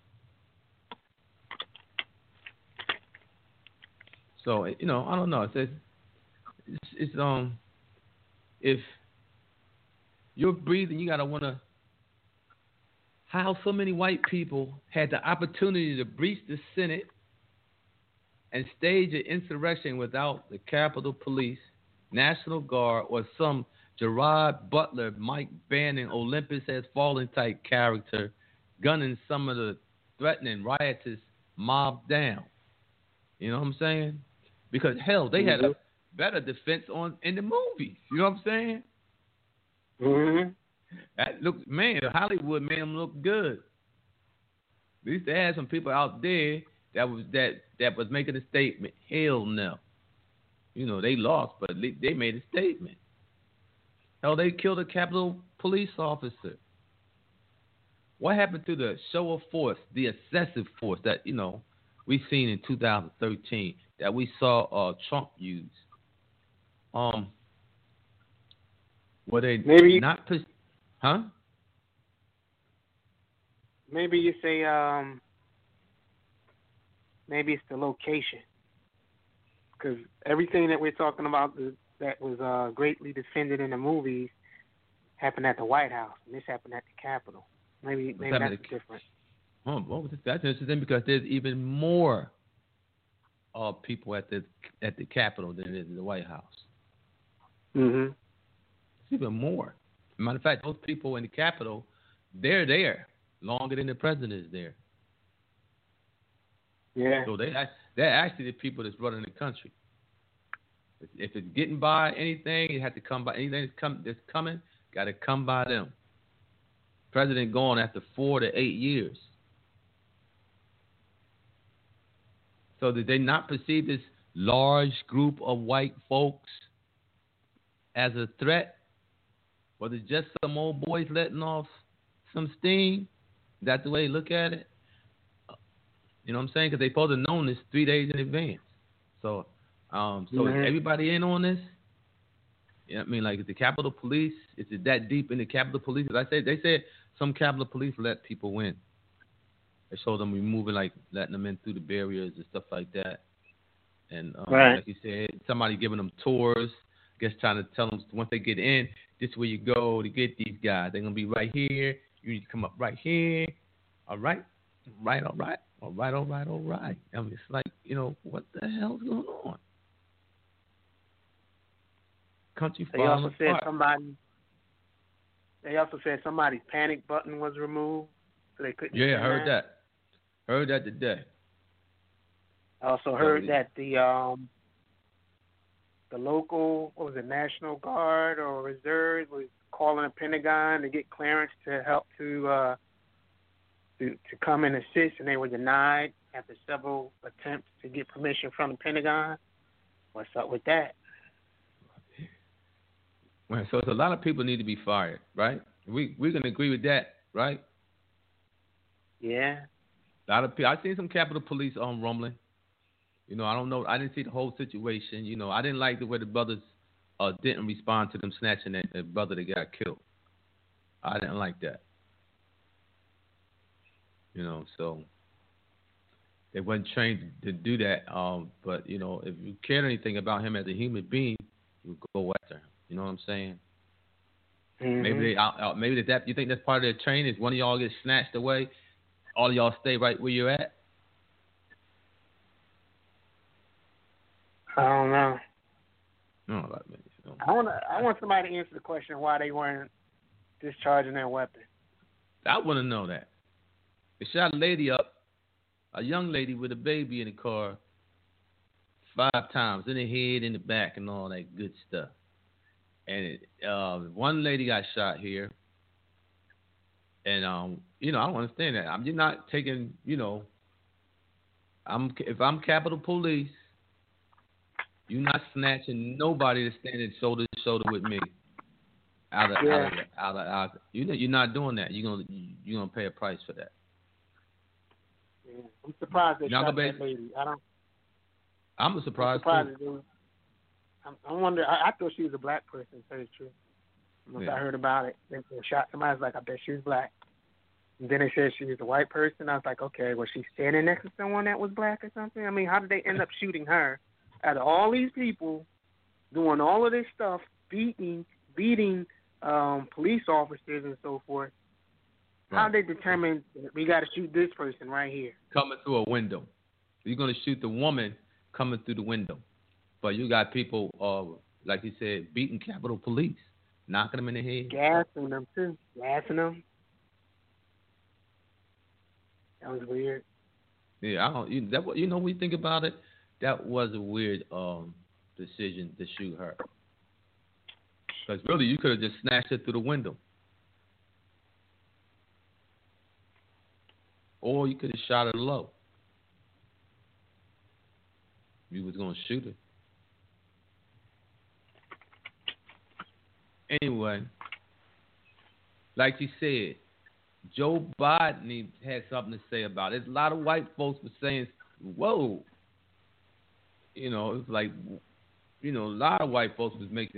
So, I don't know. It's if you're breathing, you gotta wanna. How so many white people had the opportunity to breach the Senate and stage an insurrection without the Capitol Police National Guard or some Gerard Butler, Mike Bannon, Olympus Has Fallen type character gunning some of the threatening riotous mob down. You know what I'm saying? Because hell, they had a better defense in the movies. You know what I'm saying? Mm-hmm. That look, man, Hollywood made them look good. At least they had some people out there that was making a statement. Hell no. You know, they lost, but they made a statement. Hell, they killed a Capitol police officer. What happened to the show of force, the excessive force that, you know, we seen in 2013 that we saw Trump use? Were they maybe not? Huh? Maybe you say maybe it's the location, because everything that we're talking about that was greatly defended in the movies happened at the White House, and this happened at the Capitol. Maybe that's different. Oh, well, that's interesting because there's even more people at the Capitol than there is in the White House. Mm-hmm. It's even more. Matter of fact, those people in the Capitol, they're there longer than the president is there. Yeah. So they're actually the people that's running the country. If it's getting by anything, it has to come by anything that's coming. Got to come by them. President gone after 4 to 8 years. So did they not perceive this large group of white folks as a threat? Was it just some old boys letting off some steam? Is that the way they look at it? You know what I'm saying? Because they supposed to have known this 3 days in advance. So, is everybody in on this? You know what I mean? Like, is the Capitol Police, is it that deep in the Capitol Police? Because they said some Capitol Police let people in. They showed them removing, like, letting them in through the barriers and stuff like that. And right. Like you said, somebody giving them tours, I guess trying to tell them once they get in, this is where you go to get these guys. They're going to be right here. You need to come up right here. All right. Right, all right. All right, all right, all right. I mean, it's like, you know, what the hell's going on? Country They also said somebody's panic button was removed, so they couldn't. Yeah, I heard that. Heard that today. I also heard that the local, what was it, National Guard or Reserve was calling the Pentagon to get clearance to help to come and assist, and they were denied after several attempts to get permission from the Pentagon. What's up with that? Well, so it's a lot of people need to be fired, right? We're gonna agree with that, right? Yeah. A lot of people. I've seen some Capitol Police rumbling. You know, I don't know. I didn't see the whole situation. You know, I didn't like the way the brothers didn't respond to them snatching that brother that got killed. I didn't like that. You know, so they wasn't trained to do that. But you know, if you cared anything about him as a human being, you would go after him. You know what I'm saying? Mm-hmm. Maybe that you think that's part of their training is one of y'all gets snatched away, all of y'all stay right where you're at. I don't know. No, I want somebody to answer the question why they weren't discharging their weapon. I want to know that. They shot a lady up, a young lady with a baby in the car, 5 times in the head, in the back, and all that good stuff. And one lady got shot here, and you know, I don't understand that. I'm just not taking, you know, if I'm Capitol Police, you're not snatching nobody that's standing shoulder to shoulder with me. Out of you know, you're not doing that. You're gonna pay a price for that. Yeah. I'm surprised they shot that lady. I'm surprised too. I wonder. I thought she was a black person. To tell you the truth, once I heard about it, they shot somebody. I was like, I bet she was black. And then they said she was a white person. I was like, okay, was she standing next to someone that was black or something? I mean, how did they end up shooting her? Out of all these people doing all of this stuff, beating police officers and so forth, how they determine we got to shoot this person right here? Coming through a window. You're going to shoot the woman coming through the window. But you got people like you said, beating Capitol Police, knocking them in the head. Gassing them, too. Gassing them. That was weird. Yeah, I don't. When you think about it, that was a weird decision to shoot her. Because really, you could have just snatched it through the window, or you could have shot her low. You was gonna shoot her. Anyway, like you said, Joe Biden had something to say about it. There's a lot of white folks were saying, "Whoa," it's like, a lot of white folks was making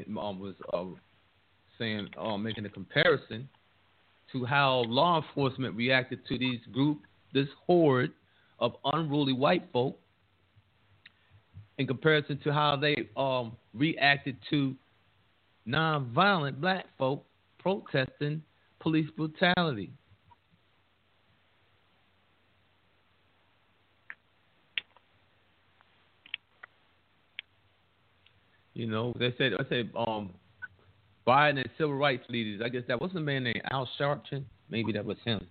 making a comparison to how law enforcement reacted to this horde of unruly white folk, in comparison to how they reacted to nonviolent black folk protesting police brutality. They said Biden and civil rights leaders. I guess that was a man named Al Sharpton. Maybe that was him.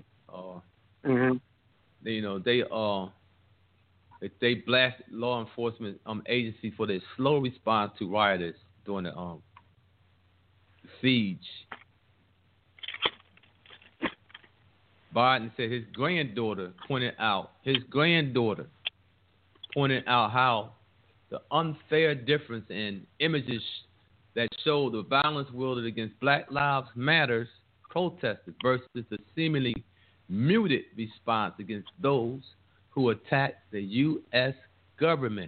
They blasted law enforcement agency for their slow response to rioters during the siege. Biden said his granddaughter pointed out how the unfair difference in images that show the violence wielded against Black Lives Matters protesters versus the seemingly muted response against those who attack the U.S. government.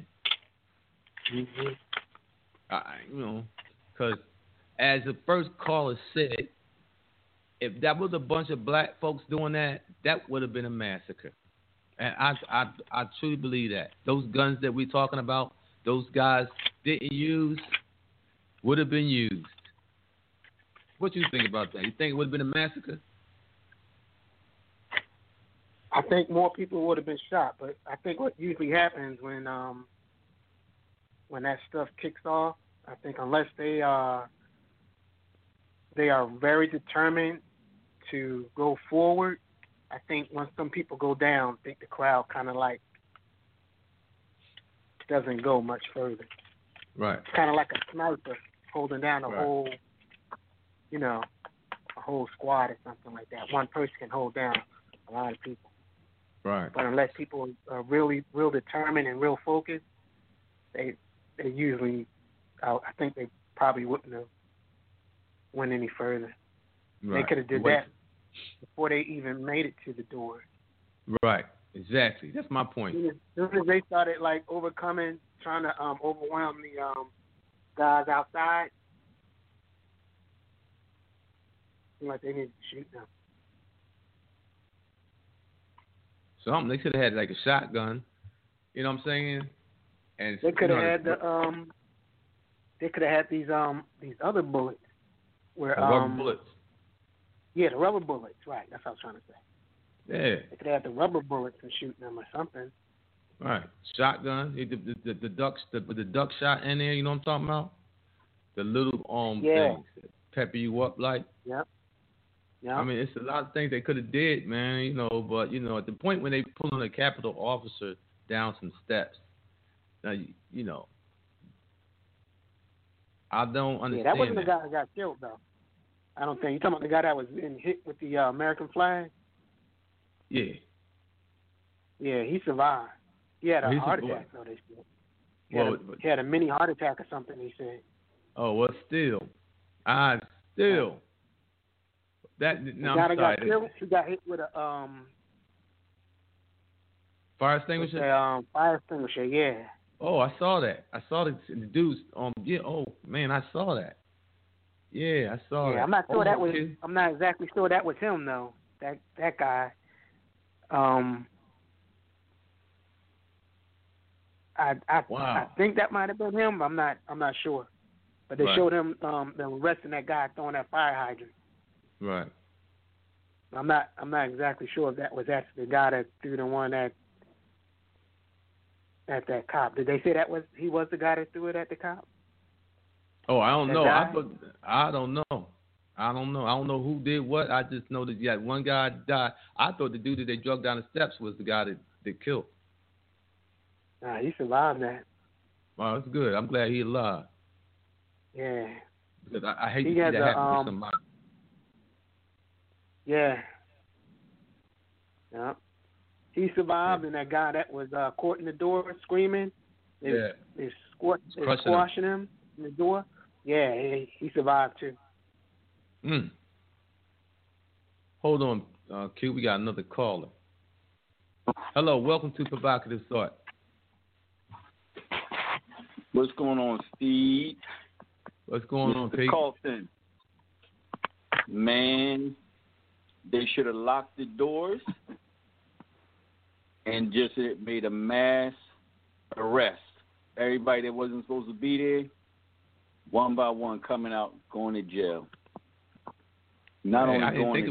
Because as the first caller said, if that was a bunch of black folks doing that, that would have been a massacre. And I truly believe that. Those guns that we're talking about, those guys didn't use, would have been used. What you think about that? You think it would have been a massacre? I think more people would have been shot, but I think what usually happens when that stuff kicks off, I think unless they are very determined to go forward, I think once some people go down, I think the crowd kind of like doesn't go much further. Right. It's kind of like a sniper holding down a whole, a whole squad or something like that. One person can hold down a lot of people. Right. But unless people are really real determined and real focused, they usually, I think they probably wouldn't have went any further. Right. They could have did that before they even made it to the door. Right. Exactly. That's my point. As soon as they started overcoming, trying to overwhelm the guys outside, like they needed to shoot them. Something they could have had like a shotgun. You know what I'm saying? And they could have had they could have had these other bullets where rubber bullets. Yeah, the rubber bullets. Right. That's what I was trying to say. Yeah. They could have the rubber bullets and shoot them or something. Right. Shotgun. The duck shot in there. You know what I'm talking about? The little things that pepper you up like. Yep. Yeah. I mean, it's a lot of things they could have did, man. But at the point when they pulling a Capitol officer down some steps, now I don't understand. Yeah, that wasn't the guy that got killed though. I don't think. You talking about the guy that was hit with the American flag? Yeah. Yeah, he survived. He had a heart attack, though, they said. He had a mini heart attack or something, they said. Oh, well, still. That, no, I'm sorry. He got hit with a, fire extinguisher? Fire extinguisher, yeah. Oh, I saw that. I saw the dudes, oh, man, I saw that. Yeah, I saw that. Yeah, I'm not sure that was, I'm not exactly sure that was him, though, that guy. I think that might have been him. I'm not sure, but they showed him them arresting that guy throwing that fire hydrant. Right. I'm not exactly sure if that was actually the guy that threw the one at that cop. Did they say he was the guy that threw it at the cop? Oh, I don't know. Died? I don't know. I don't know who did what. I just know that one guy died. I thought the dude that they drug down the steps was the guy that killed. Nah, he survived that. Wow, that's good. I'm glad he's alive. Yeah. Because I hate to see that happen to somebody. Yeah. Yeah. He survived, and that guy that was caught in the door screaming, is squashing him in the door. Yeah, he survived too. Hold on, Q. We got another caller. Hello, welcome to Provocative Thought. What's going on, Steve? What's going on, Pete? Carlton. Man, they should have locked the doors and just made a mass arrest. Everybody that wasn't supposed to be there, one by one, coming out, going to jail. Not only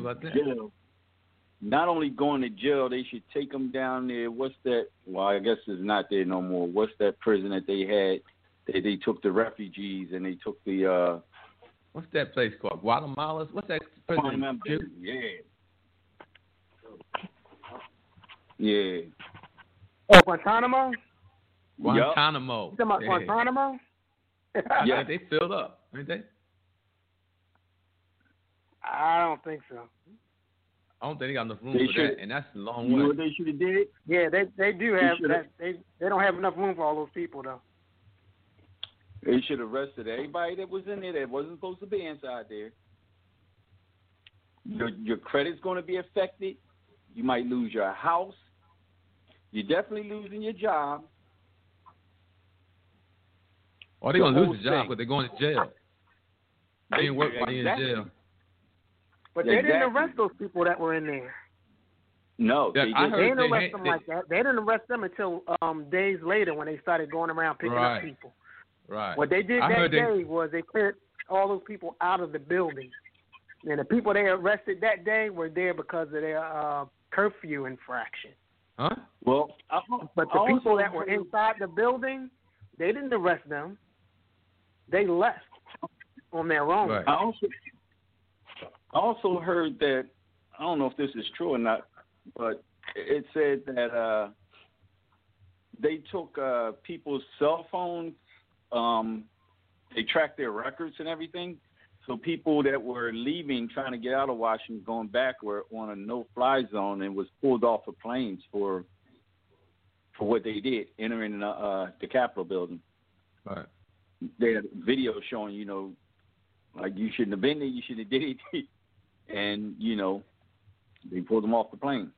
going to jail, they should take them down there. What's that? Well, I guess it's not there no more. What's that prison that they had? They took the refugees and they took the. What's that place called? Guatemala? What's that prison? Yeah. Oh, Guantanamo? Guantanamo. You talking about Guantanamo? Yeah, they filled up, ain't they? I don't think so. I don't think they got enough room for that, and that's a long way. You know what they should have did? Yeah, they do have that. They don't have enough room for all those people, though. They should have arrested everybody that was in there that wasn't supposed to be inside there. Your credit's going to be affected. You might lose your house. You're definitely losing your job. Or they're going to lose the job, but they're going to jail. They didn't work while you're in jail. But they didn't arrest those people that were in there. No, they didn't arrest them like that. They didn't arrest them until days later when they started going around picking up people. Right. What they did that day was they cleared all those people out of the building. And the people they arrested that day were there because of their curfew infraction. Huh? Well, but the people that were inside the building, they didn't arrest them. They left on their own. Right. I also heard that, I don't know if this is true or not, but it said that they took people's cell phones, they tracked their records and everything. So people that were leaving, trying to get out of Washington, going back, were on a no-fly zone and was pulled off of planes for what they did, entering the Capitol building. Right. They had video showing, like you shouldn't have been there, you should have did it. And, they pulled them off the plane.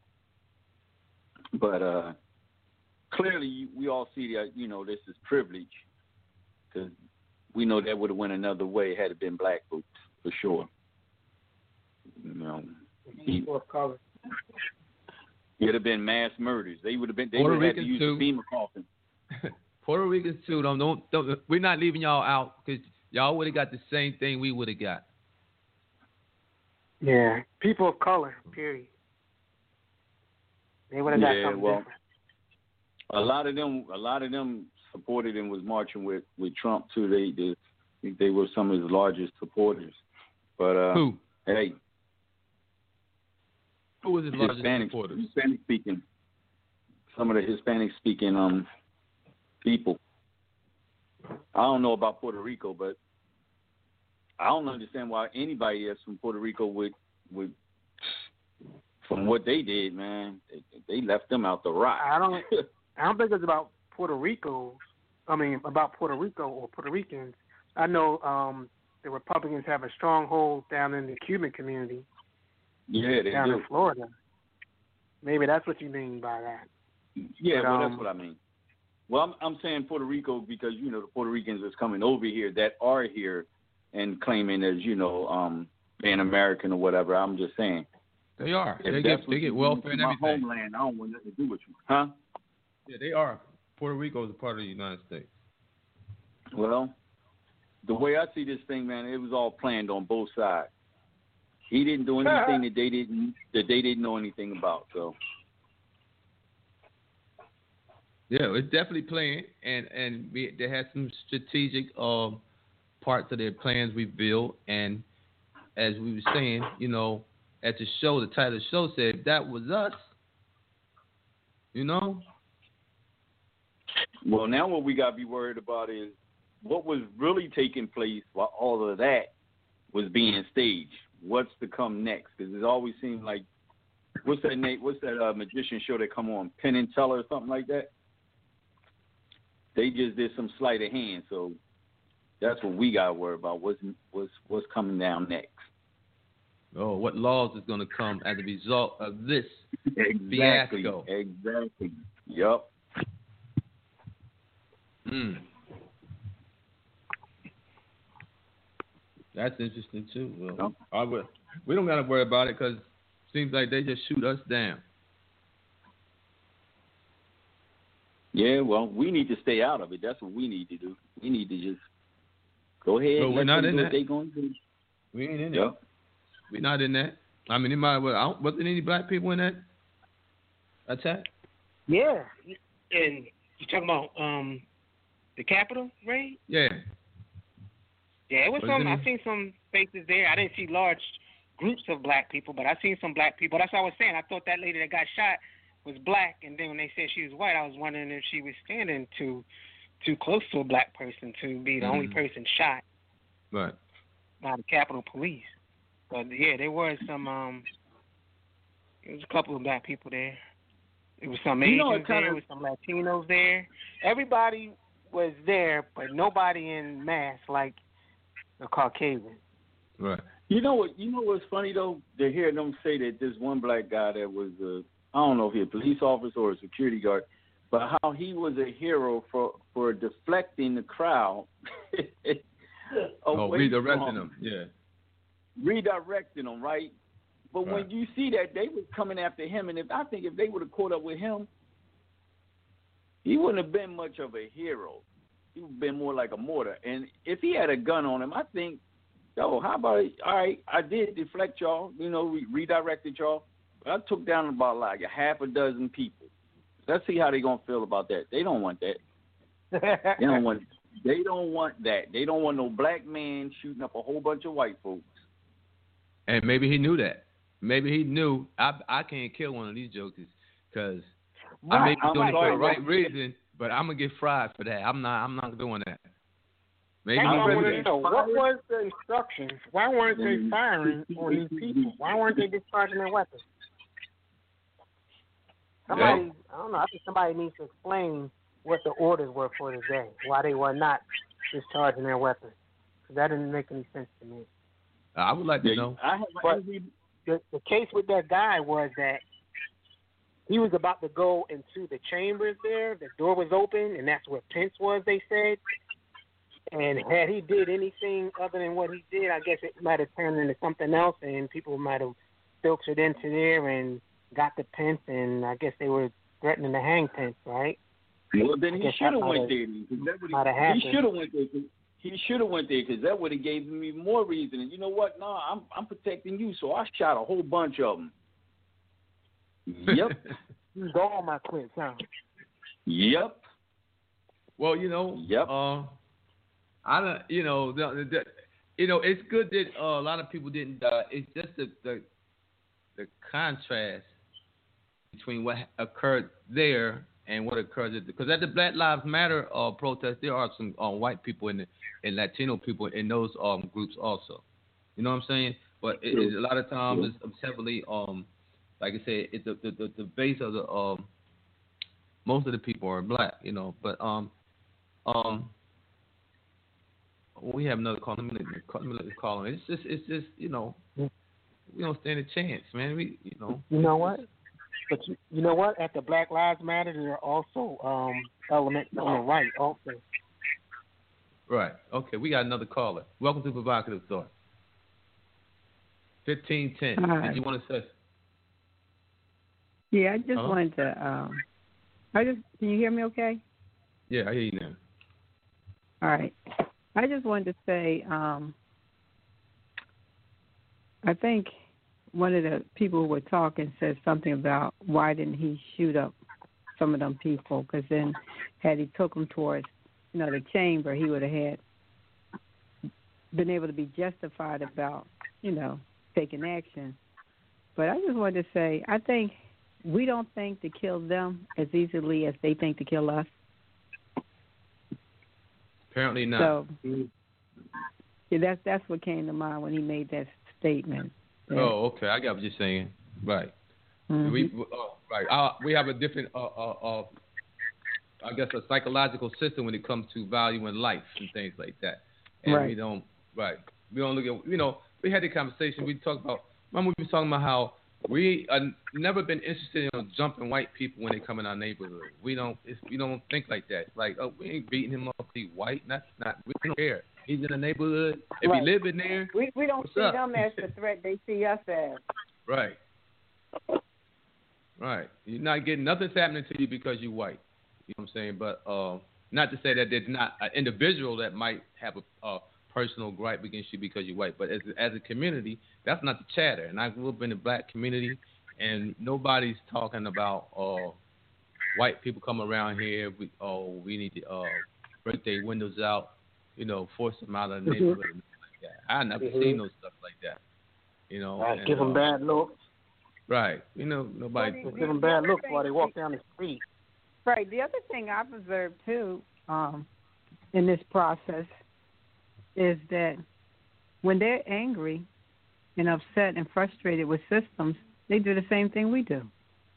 But clearly we all see that, this is privilege, because we know that would have went another way had it been black folks, for sure. People of color. It would have been mass murders. They would have had to use the FEMA coffin. Puerto Ricans too. Don't. We're not leaving y'all out because y'all would have got the same thing we would have got. Yeah, people of color. Period. They would have got something different. A lot of them supported and was marching with Trump too. They were some of his largest supporters. But who? Hey, who was his largest supporters? Hispanic speaking. Some of the Hispanic speaking people. I don't know about Puerto Rico, but I don't understand why anybody else from Puerto Rico would from what they did, man. They left them out the rock. I don't think it's about Puerto Rico. About Puerto Rico or Puerto Ricans. I know the Republicans have a stronghold down in the Cuban community. Yeah, they down do. In Florida. Maybe that's what you mean by that. Yeah, but, that's what I mean. Well, I'm saying Puerto Rico because, the Puerto Ricans that's coming over here that are here and claiming as, being American or whatever. I'm just saying. They are. They get welfare and everything. My homeland, I don't want nothing to do with you. Huh? Yeah, they are. Puerto Rico is a part of the United States. Well, the way I see this thing, man, it was all planned on both sides. He didn't do anything that they didn't know anything about. So. Yeah, it's definitely planned, and they had some strategic parts of their plans revealed. And as we were saying, you know, at the show, the title of the show said, if that was us, you know. Well, now what we got to be worried about is what was really taking place while all of that was being staged. What's to come next? Because it always seems like, what's that magician show that come on, Penn and Teller or something like that? They just did some sleight of hand, so that's what we got to worry about. What's coming down next? Oh, what laws is going to come as a result of this fiasco? Exactly. Yep. That's interesting too. Well, we don't got to worry about it because it seems like they just shoot us down. Yeah, well, we need to stay out of it. That's what we need to do. We need to just go ahead and let them do what they're going to do. We ain't in there. We're not in that. I mean, wasn't any black people in that attack? Yeah. And you talking about the Capitol raid? Yeah. Yeah, it was some. I seen some faces there. I didn't see large groups of black people, but I seen some black people. That's what I was saying. I thought that lady that got shot was black, and then when they said she was white, I was wondering if she was standing too close to a black person to be the only person shot by the Capitol Police. But yeah, there was some. It was a couple of black people there. It was some Asians there. There was some Latinos there. Everybody was there, but nobody in mass like the Caucasian. Right. You know what's funny though? To hear them say that this one black guy that was I don't know if he's a police officer or a security guard, but how he was a hero for deflecting the crowd. Redirecting them. Yeah. Redirecting them, right? But when you see that, they was coming after him, and if they would have caught up with him, he wouldn't have been much of a hero. He would have been more like a martyr. And if he had a gun on him, I think, how about it? All right, I did deflect y'all, redirected y'all, but I took down about like a half a dozen people. Let's see how they gonna feel about that. They don't want that. They don't want that. They don't want no black man shooting up a whole bunch of white folks. And maybe he knew that. Maybe he knew I can't kill one of these jokers because I may be doing it for the right reason, but I'm gonna get fried for that. I'm not doing that. Maybe I want to know what was the instructions? Why weren't they firing on these people? Why weren't they discharging their weapons? Somebody, I don't know. I think somebody needs to explain what the orders were for the day. Why they were not discharging their weapons? Because that didn't make any sense to me. I would like to know. But the case with that guy was that he was about to go into the chambers there. The door was open, and that's where Pence was, they said. And had he did anything other than what he did, I guess it might have turned into something else, and people might have filtered into there and got the Pence, and I guess they were threatening to hang Pence, right? Well, then he should have went there. He should have went there. He should have went there because that would have gave me more reason. And you know what? No, I'm protecting you, so I shot a whole bunch of them. Yep. Used all my clips, huh? Yep. Well, Yep. I don't. It's good that a lot of people didn't die. It's just the contrast between what occurred there and what occurs because at the Black Lives Matter protest, there are some white people and Latino people in those groups also. You know what I'm saying? But a lot of times it's heavily like I said, it's the base of the most of the people are black. But we have another call. Let me let this call in. It's just we don't stand a chance, man. You know what? But you know what? At the Black Lives Matter, there are also elements on the right also. Right. Okay. We got another caller. Welcome to Provocative Thought. 1510. Right. Did you want to say? Yeah, I just wanted to. Can you hear me? Okay. Yeah, I hear you now. All right. I just wanted to say, I think one of the people who were talking said something about why didn't he shoot up some of them people? Because then, had he took them towards, the chamber, he would have had been able to be justified about, taking action. But I just wanted to say, I think we don't think to kill them as easily as they think to kill us. Apparently not. So, yeah, that's what came to mind when he made that statement. Oh, okay. I got what you're saying. Right. Mm-hmm. We have a different, I guess, a psychological system when it comes to valuing life and things like that. And right. we don't look at, we had the conversation. We talked about, remember we were talking about how we never been interested in jumping white people when they come in our neighborhood. We don't think like that. Like, oh, we ain't beating him up. He's white. That's not. We don't care. He's in the neighborhood. If he live in there, we don't see them as the threat. They see us as. Right. Right. You're not getting nothing's happening to you because you're white. You know what I'm saying? But not to say that there's not an individual that might have a personal gripe against you because you're white. But as a community, that's not the chatter. And I grew up in the black community, and nobody's talking about white people come around here. We need to break their windows out, force them out of the neighborhood. And like that. I never seen no stuff like that. Give them bad looks. Right. Nobody. Give them bad looks while they walk down the street. Right. The other thing I've observed too in this process is that when they're angry and upset and frustrated with systems, they do the same thing we do.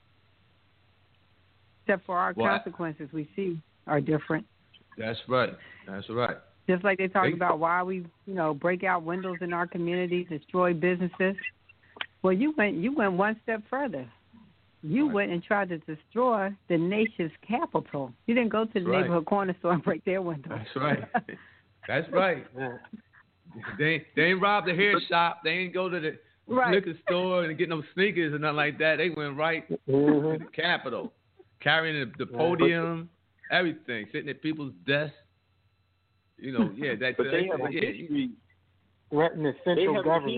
Except for our consequences we see are different. That's right. Just like they talk about why we, break out windows in our communities, destroy businesses. Well, you went one step further. You went and tried to destroy the nation's capital. You didn't go to the neighborhood corner store and break their windows. That's right. That's right. They ain't robbed the hair shop. They ain't go to the liquor store and get no sneakers or nothing like that. They went right to the Capitol, carrying the podium, everything, sitting at people's desks. But they have a history. Threatening the central government.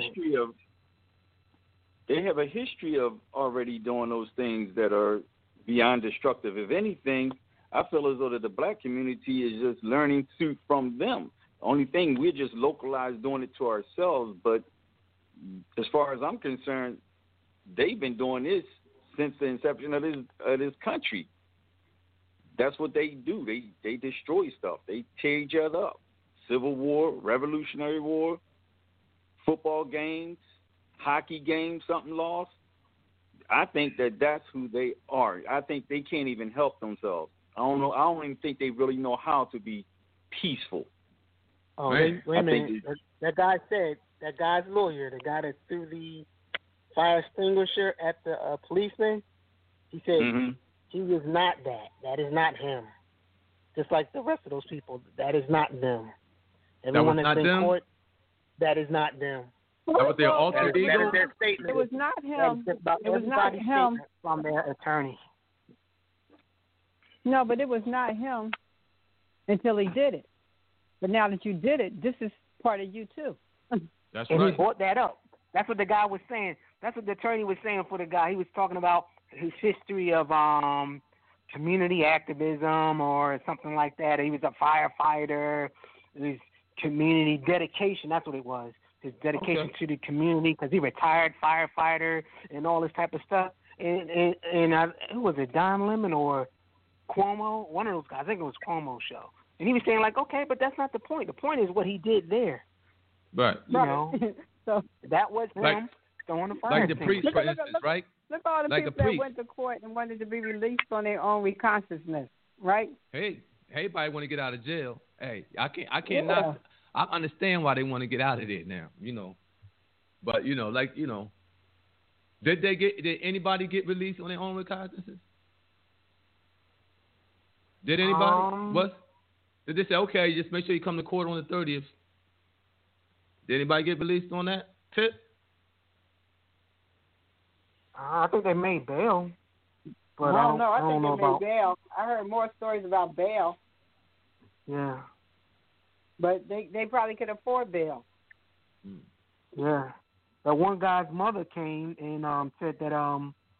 They have a history of already doing those things that are beyond destructive. If anything, I feel as though that the black community is just learning from them. The only thing, we're just localized doing it to ourselves. But as far as I'm concerned, they've been doing this since the inception of this country. That's what they do. They destroy stuff. They tear each other up. Civil War, Revolutionary War, football games, hockey games, something lost. I think that's who they are. I think they can't even help themselves. I don't know. I don't even think they really know how to be peaceful. Oh, wait a minute. That guy's lawyer, the guy that threw the fire extinguisher at the policeman, he said he was not that. That is not him. Just like the rest of those people, that is not them. Everyone that's in court, that is not them. That was their alter ego? That is their statement. It was not him. It was not him. From their attorney. No, but it was not him until he did it. But now that you did it, this is part of you too. That's and right. he brought that up. That's what the guy was saying. That's what the attorney was saying for the guy. He was talking about his history of community activism or something like that. He was a firefighter. His community dedication. That's what it was. His dedication to the community because he retired firefighter and all this type of stuff. And who was it, Don Lemon or Cuomo? One of those guys. I think it was Cuomo's show. And he was saying, like, okay, but that's not the point. The point is what he did there. Right. You know? So that was him throwing the fire. Like the priest, for instance, right? Look at all the people that went to court and wanted to be released on their own consciousness, right? Hey, everybody want to get out of jail. Hey, I can't not. I understand why they want to get out of there now, But did anybody get released on their own recognizances? Did anybody? Did they say, okay, just make sure you come to court on the 30th? Did anybody get released on that tip? I think they made bail. But I think they made bail. I heard more stories about bail. Yeah. But they probably could afford bail. Yeah. But one guy's mother came and said that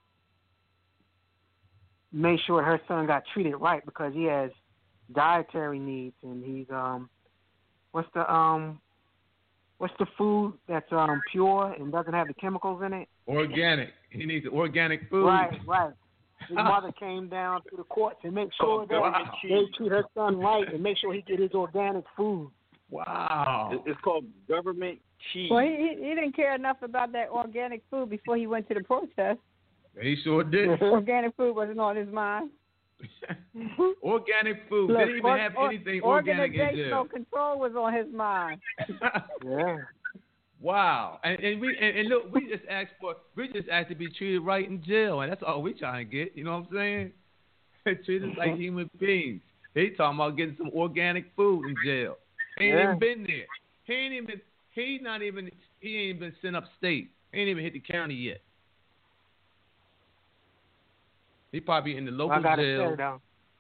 made sure her son got treated right because he has dietary needs and he's what's the what's the food that's pure and doesn't have the chemicals in it? Organic. He needs organic food. Right. His mother came down to the court to make sure that they treat her son right and make sure he get his organic food. Wow. It's called government cheese. Well, he didn't care enough about that organic food before he went to the protest. He sure did. Organic food wasn't on his mind. Organic food. Look, Didn't even have anything organic in jail. Organizational control was on his mind. Yeah. Wow. And look, we just asked to be treated right in jail, and that's all we trying to get. You know what I'm saying? Treat us like human beings. He talking about getting some organic food in jail. He ain't even been there. He ain't even been sent upstate. He ain't even hit the county yet. He probably in the local jail.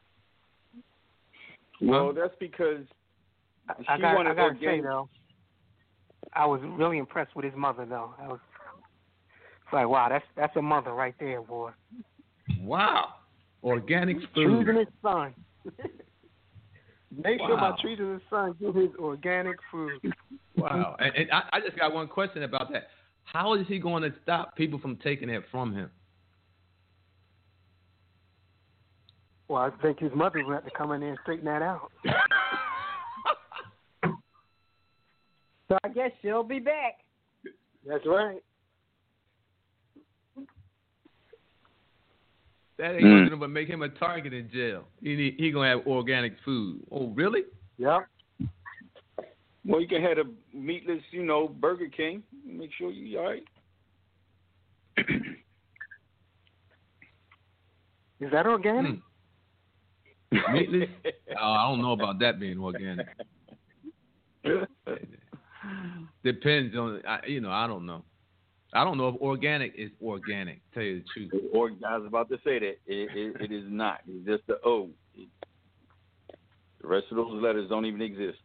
Well, that's because I gotta say though, I was really impressed with his mother though. It's like, wow, that's a mother right there, boy. Wow, organic food. Treating his son. Make sure by treating his son, get his organic food. Wow, and I just got one question about that. How is he going to stop people from taking it from him? Well, I think his mother will have to come in there and straighten that out. So I guess she'll be back. That's right. That ain't going to make him a target in jail. He going to have organic food. Oh, really? Yep. Well, you can have a meatless, Burger King. Make sure you all right. Is that organic? Meatless? I don't know about that being organic. Depends on, I don't know. I don't know if organic is organic, tell you the truth. I was about to say that. It is not. It's just the O. The rest of those letters don't even exist.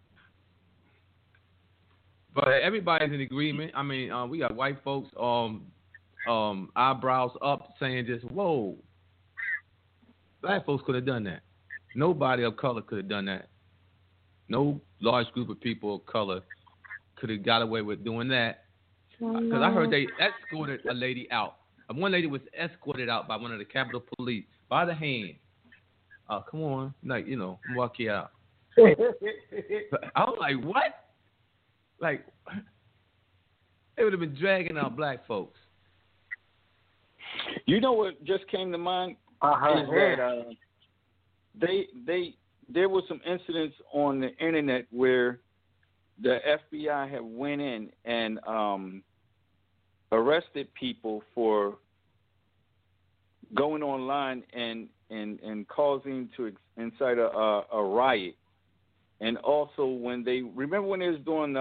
But everybody's in agreement. I mean, we got white folks eyebrows up saying just, whoa. Black folks could have done that. Nobody of color could have done that. No large group of people of color could have got away with doing that. Because I heard they escorted a lady out. One lady was escorted out by one of the Capitol Police by the hand. Come on, walk you out. I was like, what? Like, they would have been dragging out black folks. You know what just came to mind? Is that there were some incidents on the internet where the FBI had went in and arrested people for going online and causing to incite a riot. And also when they was doing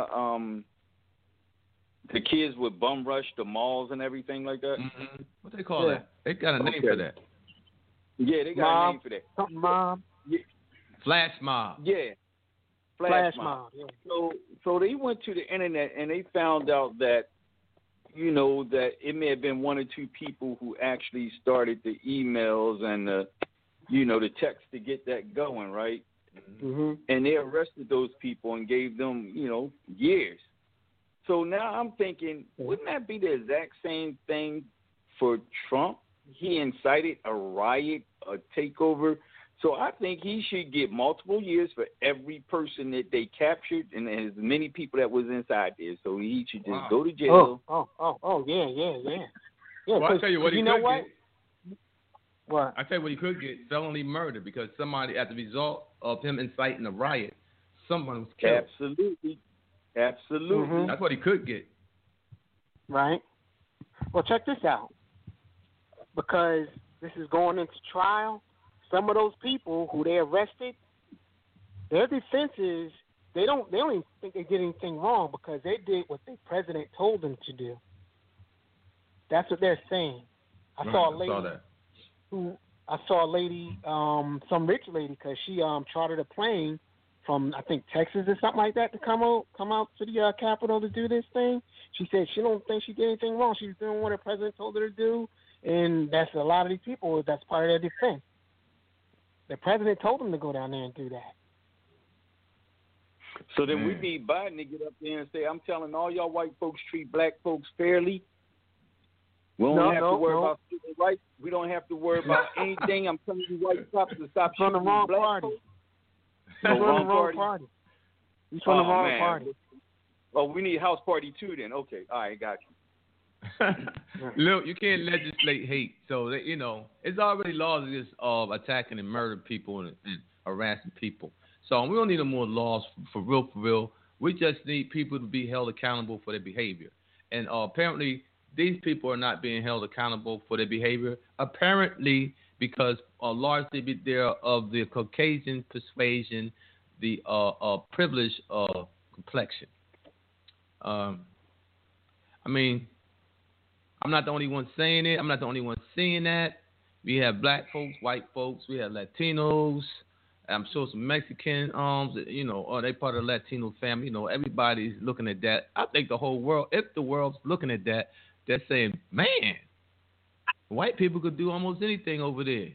the kids would bum rush the malls and everything like that. Mm-hmm. What they call that? They got a name for that. Yeah, they got a name for that. Something mob. Yeah. Flash mob. Yeah. Flash mob. Yeah. So they went to the internet and they found out that, that it may have been one or two people who actually started the emails and the text to get that going, right? Mm-hmm. And they arrested those people and gave them, years. So now I'm thinking, wouldn't that be the exact same thing for Trump? He incited a riot, a takeover. So I think he should get multiple years for every person that they captured and as many people that was inside there. So he should just go to jail. Yeah. Well, I'll tell you what he could what? get. What? I'll tell you what he could get, felony murder, because somebody, as a result of him inciting a riot, someone was killed. Absolutely. Mm-hmm. That's what he could get. Right. Well, check this out. Because this is going into trial, some of those people who they arrested, their defense is they don't even think they did anything wrong because they did what the president told them to do. That's what they're saying. I saw a lady, some rich lady, because she chartered a plane from I think Texas or something like that to come out to the Capitol to do this thing. She said she don't think she did anything wrong. She's doing what her president told her to do, and that's a lot of these people. That's part of their defense. The president told them to go down there and do that. So then we need Biden to get up there and say, I'm telling all y'all white folks treat black folks fairly. We don't have to worry about civil rights. We don't have to worry about anything. I'm telling you white cops to stop shooting the wrong black party. folks. He's on the wrong party. He's on the wrong party. Oh, we need house party too then. Okay. All right, got you. Look, you can't legislate hate. So, you know, it's already laws against attacking and murdering people and harassing people. So we don't need no more laws for real. We just need people to be held accountable for their behavior. And apparently these people are not being held accountable for their behavior, apparently because largely they're of the Caucasian persuasion, the privileged complexion. I mean, I'm not the only one saying it. I'm not the only one seeing that. We have black folks, white folks. We have Latinos. I'm sure some Mexican, you know, they part of the Latino family. You know, everybody's looking at that. I think the whole world, if the world's looking at that, they're saying, man, white people could do almost anything over there.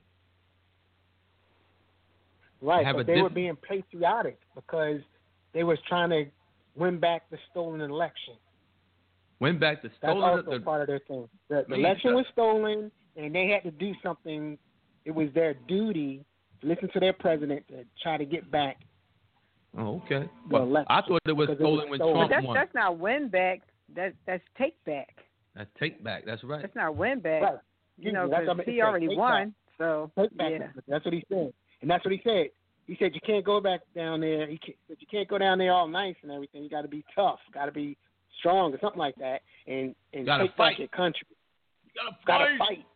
Right, but they were being patriotic because they was trying to win back the stolen election. Win back the stolen election? That's also part of their thing. The election was stolen, and they had to do something. It was their duty to listen to their president to try to get back. Oh, okay. Well, I thought it was stolen when Trump won. That's not win back. That's take back. That's take back. That's right. That's not win back. Right. You know, because he already won. Back. So take back. Yeah. That's what he said, and that's what he said. He said you can't go back down there. You can't go down there all nice and everything. You got to be tough. Got to be strong or something like that, and take back your country. You gotta fight.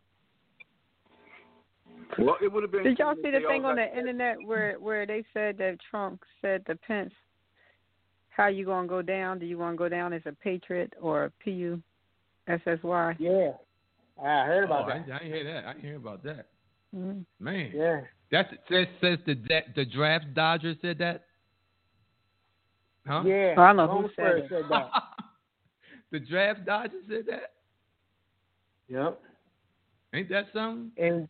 Well, it would have been. Did y'all see the thing on the internet where they said that Trump said to Pence, "How you gonna go down? Do you want to go down as a patriot or a PUSSY?" Yeah, I heard about that. I didn't hear that. I didn't hear about that. Mm-hmm. Man. Yeah. Says the draft dodger said that. Huh? Yeah. I don't know who said that. The draft dodger said that. Yep. Ain't that something? And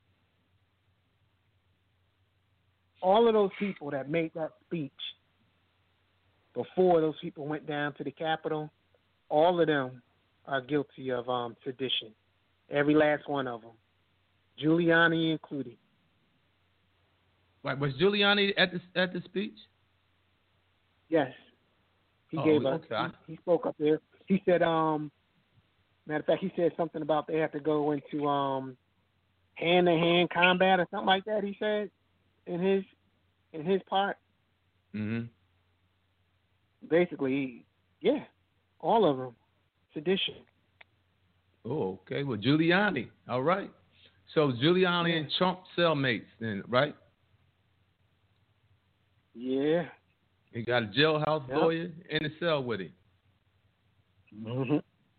all of those people that made that speech before those people went down to the Capitol, all of them are guilty of sedition. Every last one of them. Giuliani included. Right, was Giuliani at the speech? Yes. He gave us. Okay. He spoke up there. He said, matter of fact, he said something about they have to go into hand-to-hand combat or something like that. He said in his part. Mm-hmm. Basically, yeah, all of them, sedition. Oh, okay. Well, Giuliani. All right. So Giuliani and Trump cellmates, then, right? Yeah. He got a jailhouse lawyer in the cell with him. Mm-hmm.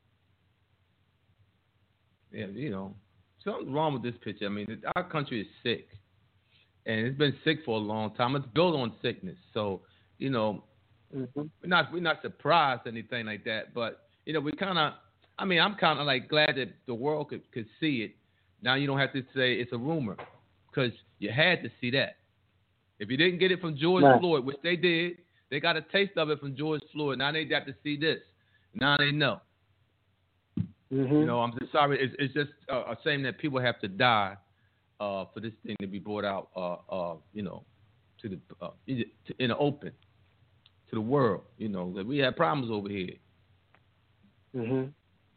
Yeah, you know, something's wrong with this picture. I mean, our country is sick, and it's been sick for a long time. It's built on sickness, so you know, we're not surprised or anything like that. But you know, I'm kind of like glad that the world could see it. Now you don't have to say it's a rumor, because you had to see that. If you didn't get it from George Floyd, which they did, they got a taste of it from George Floyd. Now they got to see this. Now they know. Mm-hmm. You know, I'm just sorry. It's just a shame that people have to die for this thing to be brought out. You know, to the in the open to the world. You know, that we have problems over here. Mhm.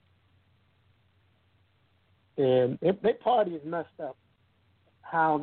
And their party is messed up. How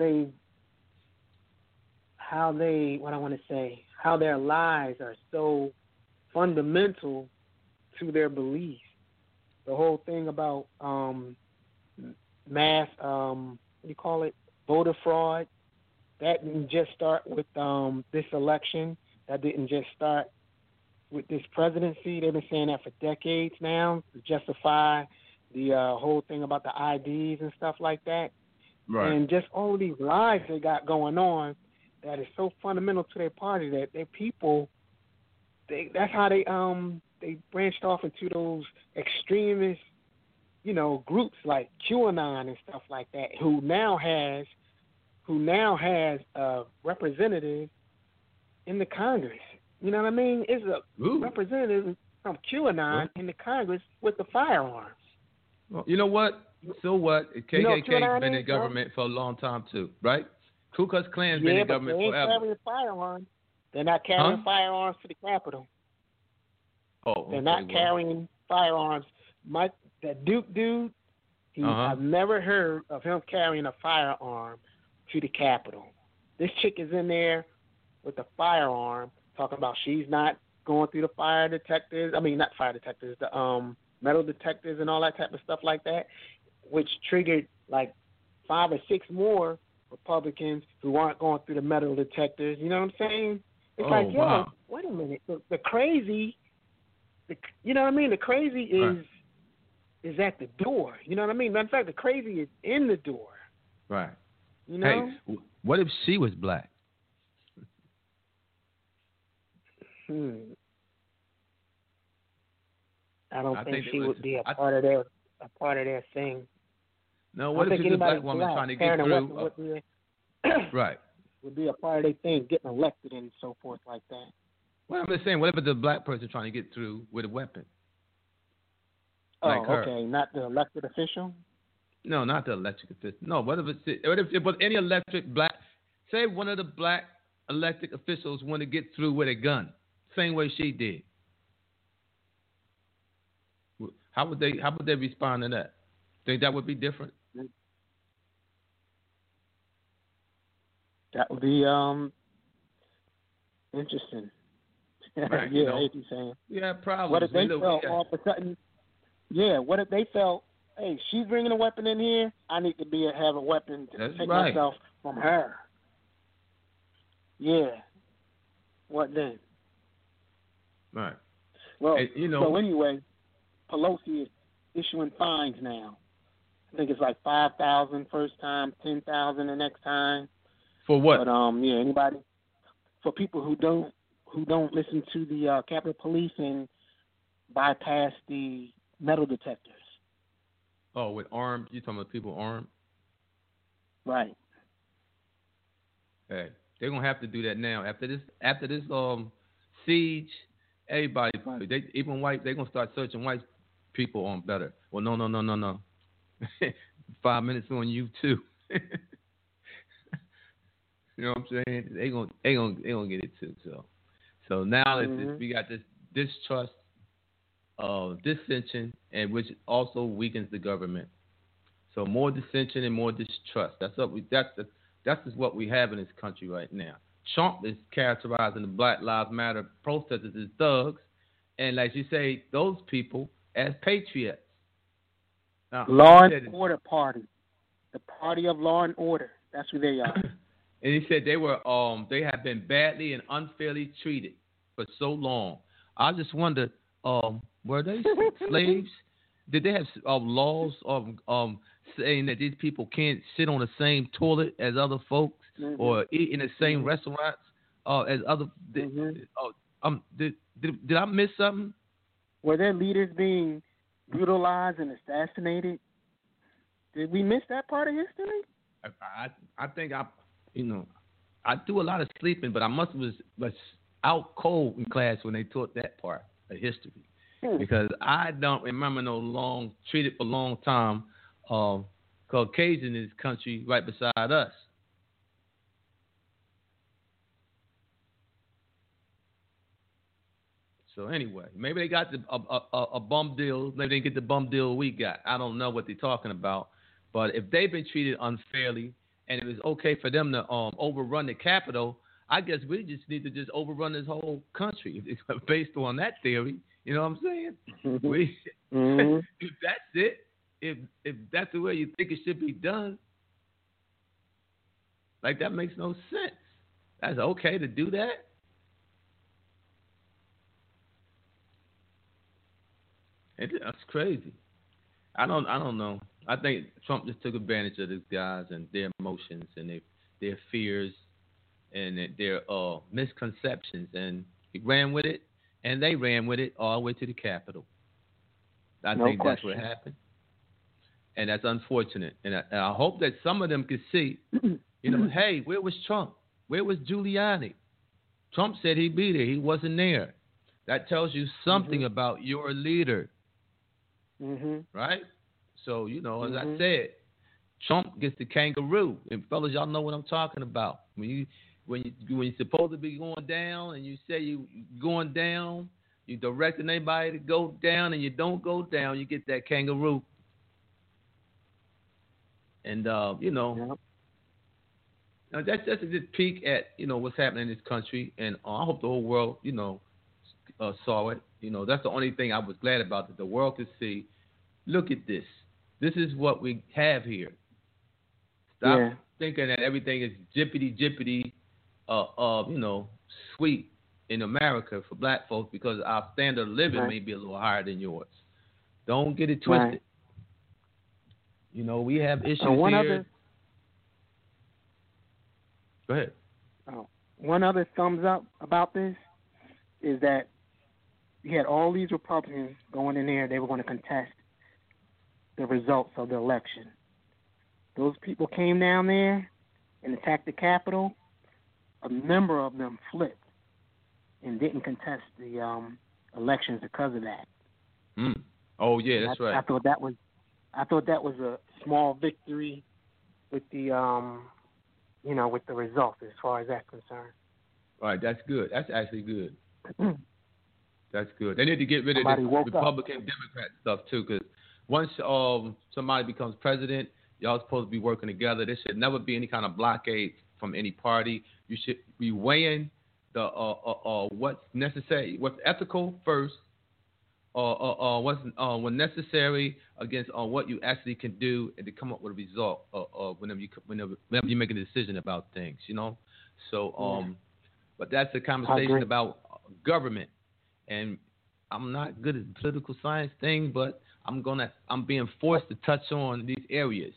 their lies are so fundamental to their beliefs. The whole thing about mass, voter fraud, that didn't just start with this election. That didn't just start with this presidency. They've been saying that for decades now to justify the whole thing about the IDs and stuff like that. Right. And just all these lies they got going on that is so fundamental to their party that their people, that's how they branched off into those extremist, you know, groups like QAnon and stuff like that, who now has a representative in the Congress. You know what I mean? It's a representative from QAnon in the Congress with the firearms. Well, you know what? So what? KKK's been in government for a long time too, right? Ku Klux Klan's been in government forever. Yeah, but they ain't carrying firearms. They're not carrying firearms to the Capitol. Oh, they're not carrying firearms. That Duke dude, I've never heard of him carrying a firearm to the Capitol. This chick is in there with a firearm, talking about she's not going through the fire detectors. I mean, not fire detectors, the metal detectors and all that type of stuff like that, which triggered like 5 or 6 more Republicans who aren't going through the metal detectors. You know what I'm saying? It's yo, wait a minute. The crazy, you know what I mean? The crazy is at the door. You know what I mean? Matter of fact, the crazy is in the door. Right. You know? Hey, what if she was black? I don't think she would be a part of their thing. No, what if she's a black woman trying to get through? Right. Would be a part of their thing, getting elected and so forth like that. Well, I'm just saying, what if it's a black person trying to get through with a weapon? Like okay, not the elected official? No, not the elected official. No, what if it was any elected black, say one of the black elected officials want to get through with a gun, same way she did. How would they respond to that? Think that would be different? That would be interesting. Right, yeah, I hear you saying. Yeah, probably. What if they felt all of a sudden? Yeah, what if they felt, hey, she's bringing a weapon in here, I need to have a weapon to take myself from her. Yeah. What then? Right. Well, so anyway, Pelosi is issuing fines now. I think it's like 5,000 first time, 10,000 the next time. For what? But anybody, for people who don't listen to the Capitol Police and bypass the metal detectors. Oh, with armed? You talking about people armed? Right. Hey, they're gonna have to do that now. After this siege, everybody probably even white, they're gonna start searching white people on better. Well, no. 5 minutes on you too. You know what I'm saying? They gonna get it too. So now we got this distrust, dissension, and which also weakens the government. So more dissension and more distrust. That's just what we have in this country right now. Trump is characterizing the Black Lives Matter protesters as thugs, and like you say, those people as patriots. Now, Law and Order Party, the party of law and order. That's who they are. And he said they have been badly and unfairly treated for so long. I just wonder, were they slaves? Did they have laws saying that these people can't sit on the same toilet as other folks or eat in the same restaurants as other? Did I miss something? Were their leaders being brutalized and assassinated? Did we miss that part of history? I think I do a lot of sleeping, but I was out cold in class when they taught that part of history. Because I don't remember no treated for a long time Caucasian in this country right beside us. So anyway, maybe they got a bum deal. Maybe they didn't get the bum deal we got. I don't know what they're talking about. But if they've been treated unfairly and it was okay for them to overrun the Capitol, I guess we just need to just overrun this whole country based on that theory. You know what I'm saying? If that's it, if that's the way you think it should be done, like that makes no sense. That's okay to do that. That's crazy. I don't know. I think Trump just took advantage of these guys and their emotions and their fears and their misconceptions, and he ran with it, and they ran with it all the way to the Capitol. I think that's what happened, and that's unfortunate. And I hope that some of them could see, hey, where was Trump? Where was Giuliani? Trump said he'd be there. He wasn't there. That tells you something about your leader. Right? So, you know, as I said, Trump gets the kangaroo. And fellas, y'all know what I'm talking about. When you're supposed to be going down and you say you're going down, you're directing anybody to go down and you don't go down, you get that kangaroo. And, you know, that's just a good peek at, you know, what's happening in this country. And I hope the whole world, you know, saw it. You know, that's the only thing I was glad about, that the world could see. Look at this. This is what we have here. Stop thinking that everything is jippity, you know, sweet in America for black folks, because our standard of living may be a little higher than yours. Don't get it twisted. You know, we have issues here. Go ahead. One other thumbs up about this is that you had all these Republicans going in there. They were going to contest the results of the election. Those people came down there and attacked the Capitol. A member of them flipped and didn't contest the elections because of that. Oh yeah, that's right. I thought that was a small victory with the you know, with the results as far as that's concerned. Right, that's good. That's actually good. That's good. They need to get rid of the Republican Democrat stuff too, because once somebody becomes president, y'all supposed to be working together. There should never be any kind of blockade from any party. You should be weighing the what's necessary, what's ethical first, what's necessary against what you actually can do, and to come up with a result whenever you make a decision about things, you know. So, but that's a conversation about government, and I'm not good at the political science thing, but I'm being forced to touch on these areas.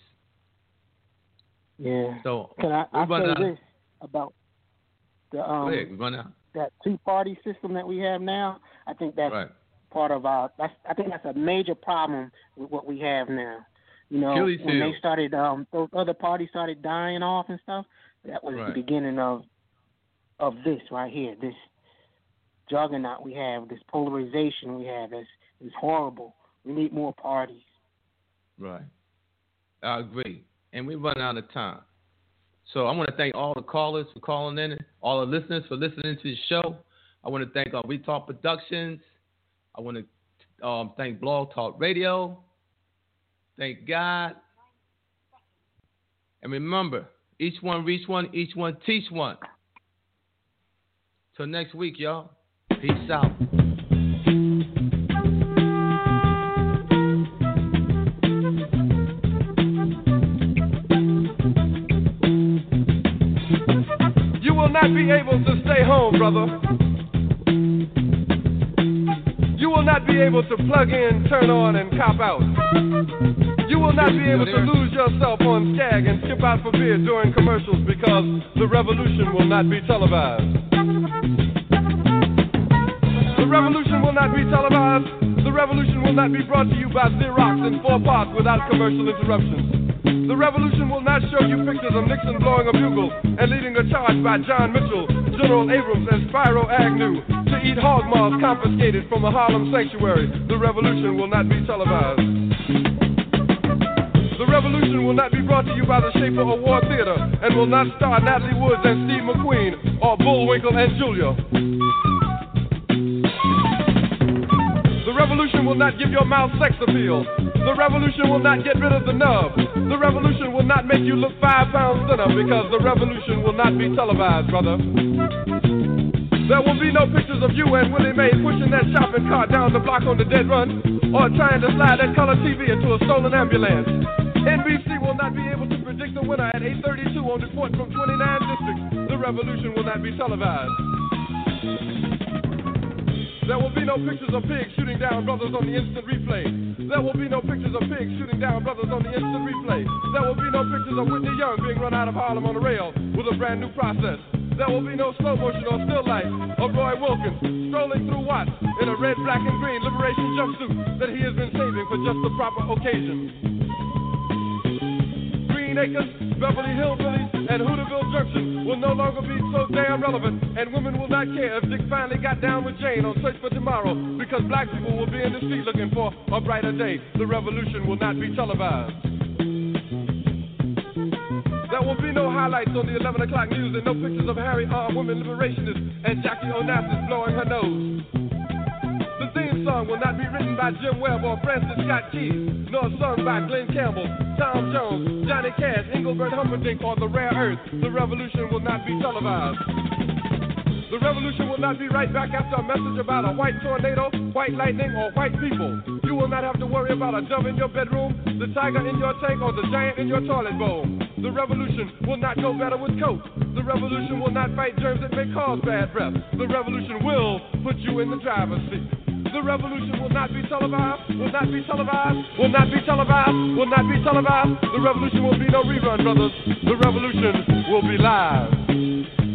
Yeah. So can I say this about the that two-party system that we have now? I think that's part of I think that's a major problem with what we have now. You know, when they started, those other parties started dying off and stuff. That was the beginning of this right here. This juggernaut we have, this polarization we have, is horrible. We need more parties. Right. I agree. And we're running out of time. So I want to thank all the callers for calling in, all the listeners for listening to the show. I want to thank We Talk Productions. I want to thank Blog Talk Radio. Thank God. And remember, each one reach one, each one teach one. Till next week, y'all. Peace out. You will not be able to stay home, brother. You will not be able to plug in, turn on, and cop out. You will not be able to lose yourself on Skag and skip out for beer during commercials, because the revolution will not be televised. The revolution will not be televised. The revolution will not be brought to you by Xerox in 4 parts without commercial interruptions. The revolution will not show you pictures of Nixon blowing a bugle and leading a charge by John Mitchell, General Abrams, and Spyro Agnew to eat hog maws confiscated from a Harlem sanctuary. The revolution will not be televised. The revolution will not be brought to you by the Schaefer Award Theater and will not star Natalie Woods and Steve McQueen or Bullwinkle and Julia. The revolution will not give your mouth sex appeal. The revolution will not get rid of the nub. The revolution will not make you look 5 pounds thinner, because the revolution will not be televised, brother. There will be no pictures of you and Willie Mae pushing that shopping cart down the block on the dead run, or trying to slide that color TV into a stolen ambulance. NBC will not be able to predict the winner at 8:32 on report from 29 districts. The revolution will not be televised. There will be no pictures of pigs shooting down brothers on the instant replay. There will be no pictures of pigs shooting down brothers on the instant replay. There will be no pictures of Whitney Young being run out of Harlem on a rail with a brand new process. There will be no slow motion or still life of Roy Wilkins strolling through Watts in a red, black, and green liberation jumpsuit that he has been saving for just the proper occasion. Green Acres, Beverly Hillbillies, and Hooterville Junction will no longer be so damn relevant, and women will not care if Dick finally got down with Jane on Search for Tomorrow, because black people will be in the street looking for a brighter day. The revolution will not be televised. There will be no highlights on the 11 o'clock news and no pictures of Harry armed women liberationists and Jackie Onassis blowing her nose. The theme song will not be written by Jim Webb or Francis Scott Keys, nor sung by Glenn Campbell, Tom Jones, Johnny Cash, Engelbert Humperdinck, or The Rare Earth. The revolution will not be televised. The revolution will not be right back after a message about a white tornado, white lightning, or white people. You will not have to worry about a dove in your bedroom, the tiger in your tank, or the giant in your toilet bowl. The revolution will not go better with Coke. The revolution will not fight germs that may cause bad breath. The revolution will put you in the driver's seat. The revolution will not be televised, will not be televised, will not be televised, will not be televised. The revolution will be no rerun, brothers. The revolution will be live.